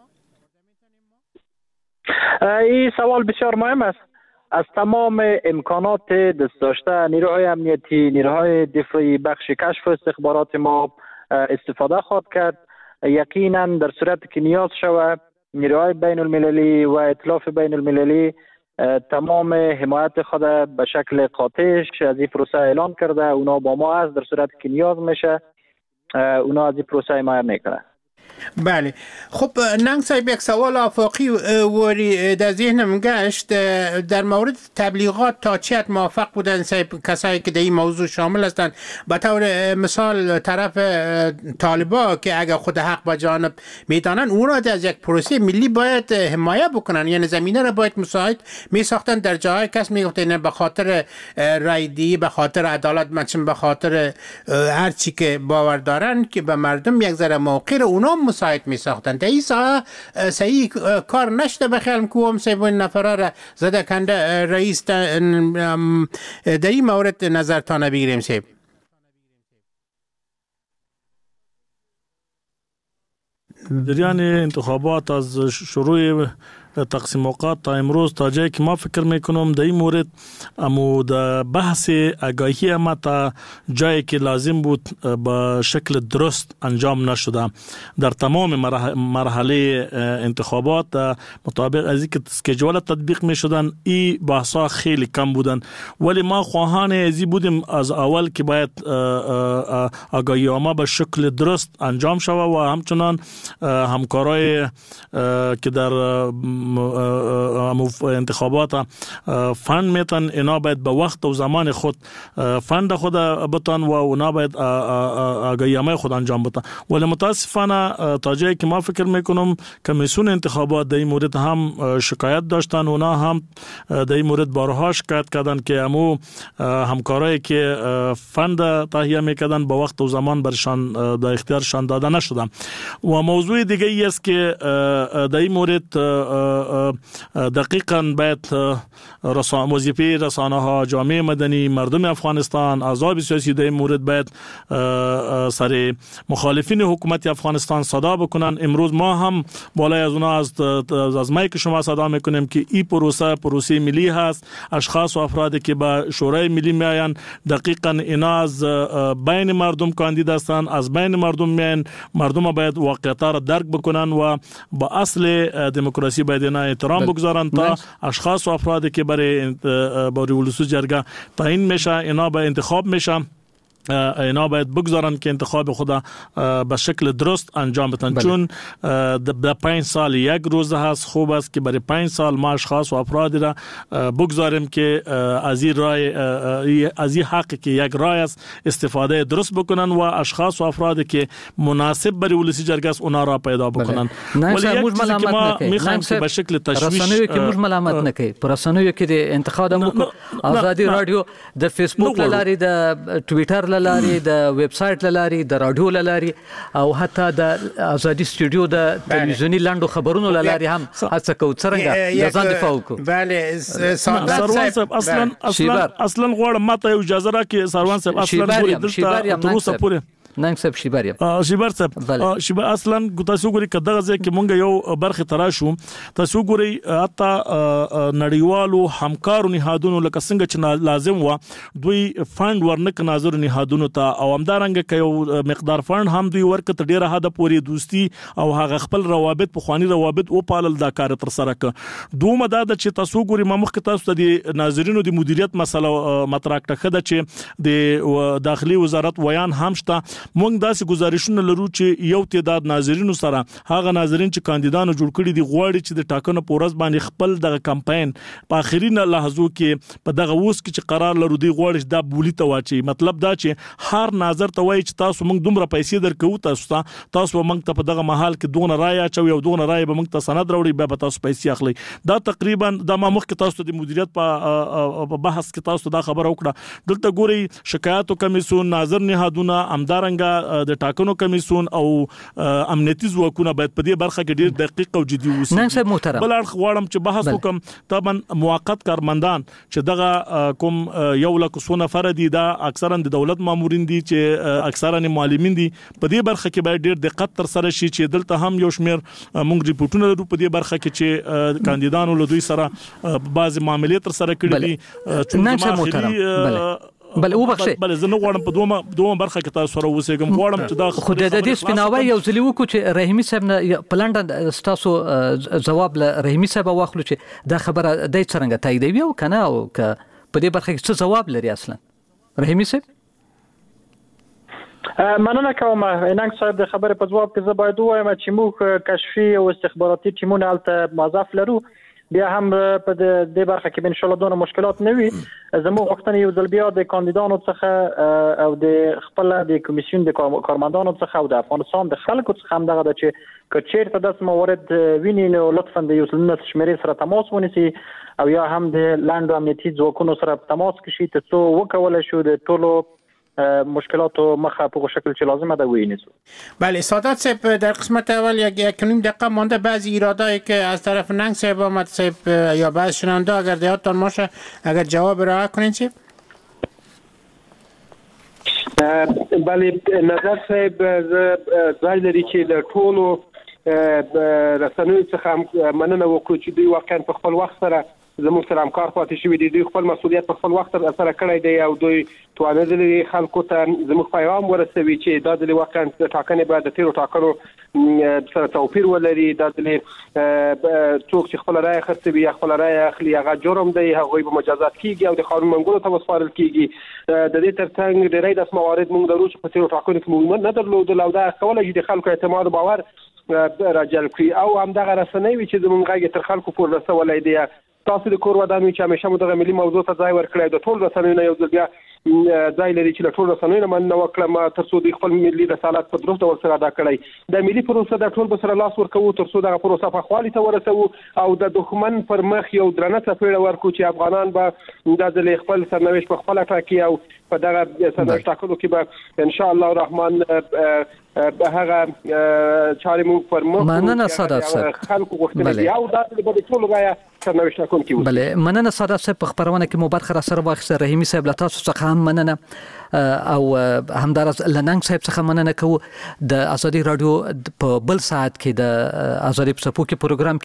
Speaker 15: این سوال بسیار مهم است. از تمام امکانات دست داشته نیروهای امنیتی نیروهای دفاعی بخش کشف و استخبارات ما استفاده خواهد کرد. یقینا در صورت که نیاز شود نیروهای بین المللی و ائتلاف بین المللی تمام حمایت خود به شکل قاطع از این پروسه اعلان کرده. اونا با ما است در صورت که نیاز میشه اونا از این پروسه حمایت میکنه.
Speaker 7: بله خب ننگ صاحب یک سوال آفاقی وری در ذهنم گشت در مورد تبلیغات تا چه حد موافق بودن صاحب کسایی که در این موضوع شامل هستند؟ به طور مثال طرف طالبا که اگر خود حق با جانب میدانن اون را از یک پروسه ملی باید حمایت بکنن یعنی زمینه را باید مساعد می ساختن. در جاهای کس میگفتن به خاطر رایدی به خاطر عدالت مچن به خاطر هر چی که باور دارن که به مردم یک ذره موقع اونا مساعد می ساختن. در این ساعه صحیح کار نشده بخیالم که هم سیبون نفره را زده کنده رئیس در این مورد نظرتانه بگیریم سیب.
Speaker 8: جریان انتخابات از شروع تقسیم اوقات تا امروز تا جایی که ما فکر میکنم در این مورد امو در بحث آگاهی ما تا جایی که لازم بود با شکل درست انجام نشده. در تمام مرحله انتخابات مطابق از اینکه اسکیجول تطبیق میشدن این بحثا خیلی کم بودن، ولی ما خواهان ازی بودیم از اول که باید آگاهی ما به شکل درست انجام شود و همچنان همکارای که در انتخابات فند میتن اینا باید به وقت و زمان خود فند خود بتن و اونا باید آگاهی خود انجام بتن. ولی متاسفانه تا جایی که ما فکر میکنم کمیسیون انتخابات در این مورد هم شکایت داشتن، اونا هم در این مورد بارها شکایت کردن که امو همکارایی که فند تهیه میکردن به وقت و زمان برشان در اختیارشان داده نشدن. و موضوع دیگه ای است که در این مورد دقیقاً باید وظیفه رسانه ها، جامعه مدنی، مردم افغانستان، احزاب سیاسی در این مورد باید سر مخالفین حکومت افغانستان صدا بکنن. امروز ما هم بالای از اونا از مایک شما صدا میکنیم که این پروسه ملی هست. اشخاص و افرادی که به شورای ملی میاین دقیقاً اینا از بین مردم کاندید هستند، از بین مردم میاین. مردم باید واقعیت را درک بکنن و با اصل دموکراسی باید اینا احترام بگذارن تا اشخاص و افرادی که برای ولوسی جرگه تعیین میشه اینا به انتخاب میشه، اینا باید بگذارن که انتخاب خدا به شکل درست انجام بدن. چون در 5 سال یک روز هست، خوب است که برای 5 سال ما اشخاص و افرادی را بگذاریم که از این رای، از این حق که یک رای است استفاده درست بکنن و اشخاص و افرادی که مناسب برای ولسی جرگه است اونا را پیدا بکنن. ولی یک چیزی که ما میخوایم که به شکل تشویش
Speaker 4: رسانه‌ای که موږ ملامت نکړي، پر رسانه‌ای کې د انتخاب مو آزادي رادیو د فیسبوک لاري، د ټوئیټر لاري، د ویب سټ لاري، د رادیو لاري او حتی د آزادي سټوډیو د تلویزیونی لاندو خبرونو لاري هم هڅه کوو څنګه د ځان دفاع وکړو.
Speaker 7: بله
Speaker 8: سروان صاحب اصلا غواړم ماته اجازه راکړي. سروان صاحب اصلا دلته تر اوسه پورې
Speaker 4: ننګ صاحب شیبر
Speaker 8: صاحب اصلا تاسو ګورئ کداغه ځکه مونږ یو برخه تراشو، تاسو ګورئ اته نړیوالو همکارو نهادونو لکه څنګه چې لازم و دوی فند ورنک ناظر نهادونو ته او همدارنګه که یو مقدار فند هم دوی ورکه ته ډیره حد پورې دوستی او هغه خپل روابط په خواني روابط او پالل دا کار تر سره ک. دومره دا چې تاسو ګورئ مخ کې تاسو د ناظرینو د مدیریت مسله مطرح کړه چې د داخلي وزارت ویان هم شته. مونږ داسې گزارشونه لرو چې یو تعداد ناظرینو سره هغه ناظرین چې کاندیدانو جوړ کړي دي غواړي چې د ټاکنو پورز باندې خپل د کمپاین په اخرینه لحظو کې په دغه اوس کې چې قرار لرو دی غواړي دا بولی ته واچي. مطلب دا چې هر ناظر ته وایي چې تاسو مونږ دومره پیسې درکو، تاسو مونږ ته په دغه محل کې دونه رای اچوي او دونه رای به مونږ ته سند راوړي به تاسو پیسې اخلي. دا تقریبا د ما مخ کې تاسو د مدیریت په بحث کې تاسو دا خبره وکړه. دلته ګوري شکایتو کمیسیون، ناظر نهادونه، امدارنګ د ټاکنو کمیسیون او امنیتي ځواکونه باید په دې برخه کې ډیر دقیق او جدي اوسي.
Speaker 4: نن صاحب محترم
Speaker 8: بل اړخ غواړم چې بحث وکم طبعا موقت کارمندان چې دغه کوم یو لک سونه فردي دا اکثرا د دولت مامورین دي چې اکثرا معلمین دي، په دې برخه کې باید ډیر دقت تر سره شي چې دلته هم یو شمیر مونږ ریپورتونه لرو په دې برخه کې چې کاندیدانو له دوی سره بعض معاملې تر سره کړې دي.
Speaker 4: نن صاحب محترم بل او بخښه
Speaker 8: بل زه نه غواړم په دوه برخه کې تاسو سره وسېږم. غواړم چې دا
Speaker 4: خو د دې سپیناوي یو ځلی وکړو چې رحیمي صاحب نه پلانډ تاسو جواب له رحیمي صاحب واخلو چې دا خبره د څنګه تاییدوي او کنه او ک په دې برخه کې څه جواب لري اصلا رحیمي صاحب.
Speaker 15: مننه کوم ایننګ صاحب د خبره په جواب کې زه باید وایم چې موږ کشفي او استخباراتي ټیمونه الته موظف لرو. بیا هم په دې برخه کې ان شاء الله دونه مشکلات نه وي. زموږ غوښتنه یو ځل بیا د کاندیدانو څخه او د خپل د کمیسیون د کارمندانو څخه او د افغانستان د خلکو څخه هم دغه چې کچېرته داس موارد ویني نو لطفا د یو سلنه شمیرې سره تماس ونیسي او یا هم د لاندو امنیتي ځواکونو سره تماس کشي ته څو وکول شو د ټولو مشکلات و مخه په شکل چې لازمه ده وینیسو.
Speaker 7: بله سادات صاحب در قسمت اول یک نیم دقیقه مانده بعضی ایرادایی که از طرف ننگ صاحب آمد صاحب یا بعض شنونده اگر یادتان باشه اگر جواب را کنین صاحب.
Speaker 12: بله نظر صاحب ځای لري چې د ټولو رسنوي څخه مننه وکړو چې دوی واقعا په خپل وخت سره زموږ سره همکار پاتې شوي دي. دوی خپل مسؤلیت په خپل وخت سره کړی دی او دوی توانیدلي خلکو ته زموږ پیغام ورسوي چې دا د واقعا ټاکنې باید د تیرو ټاکنو سره توپیر ولري. دا د څوک چې خپل رائے خرڅوي یا خپل رائے اخلي هغه جرم دی، هغه به مجازات کیږي او د قانون منګولو ته وسپارل کیږي. د دې ترڅنګ ډېری داسې موارد موږ لرو چې په تیرو ټاکنو کې موږ نه درلودل او دا کولای شي د خلکو اعتماد او باور راجلب کړي او همدغه رسنۍ وي چې زموږ غږ تر خلکو پورې رسولی دی. تاسو د کور ودانوي چې همیشه مو دغه ملي موضوع ته ځای ورکړی د ټول رسنیو نه یو ځل بیا ځای لري چې له ټول رسنیو نه مننه وکړم تر څو د خپل ملي رسالت په درسته ور سره ادا کړی. د ملي پروسه د ټول به سره لاس ورکوو تر څو دغه پروسه په خالي ته ورسوو او د دښمن پر مخ یو درنه څپېړه ورکړو چې افغانان به د ځل خپل سرنوشت په خپل ټاکي او په دغه سرنوشت ټاکلو کې به ان شاء الله الرحمن هغه چاري مو پر مخ
Speaker 4: مننه ساده
Speaker 12: خلکو غوښتنه دی او دا د ټول غیا سرنوشت کوم کی.
Speaker 4: بله مننه ساده صاحب په خبرونه کې مو برخه را سره واخیسته. رحیمي صاحب له تاسو څخه هم مننه او همدارس لننګ صاحب څخه مننه کوو. د ازادي رادیو په بل ساعت کې د ازادي په سپو کې پروګرام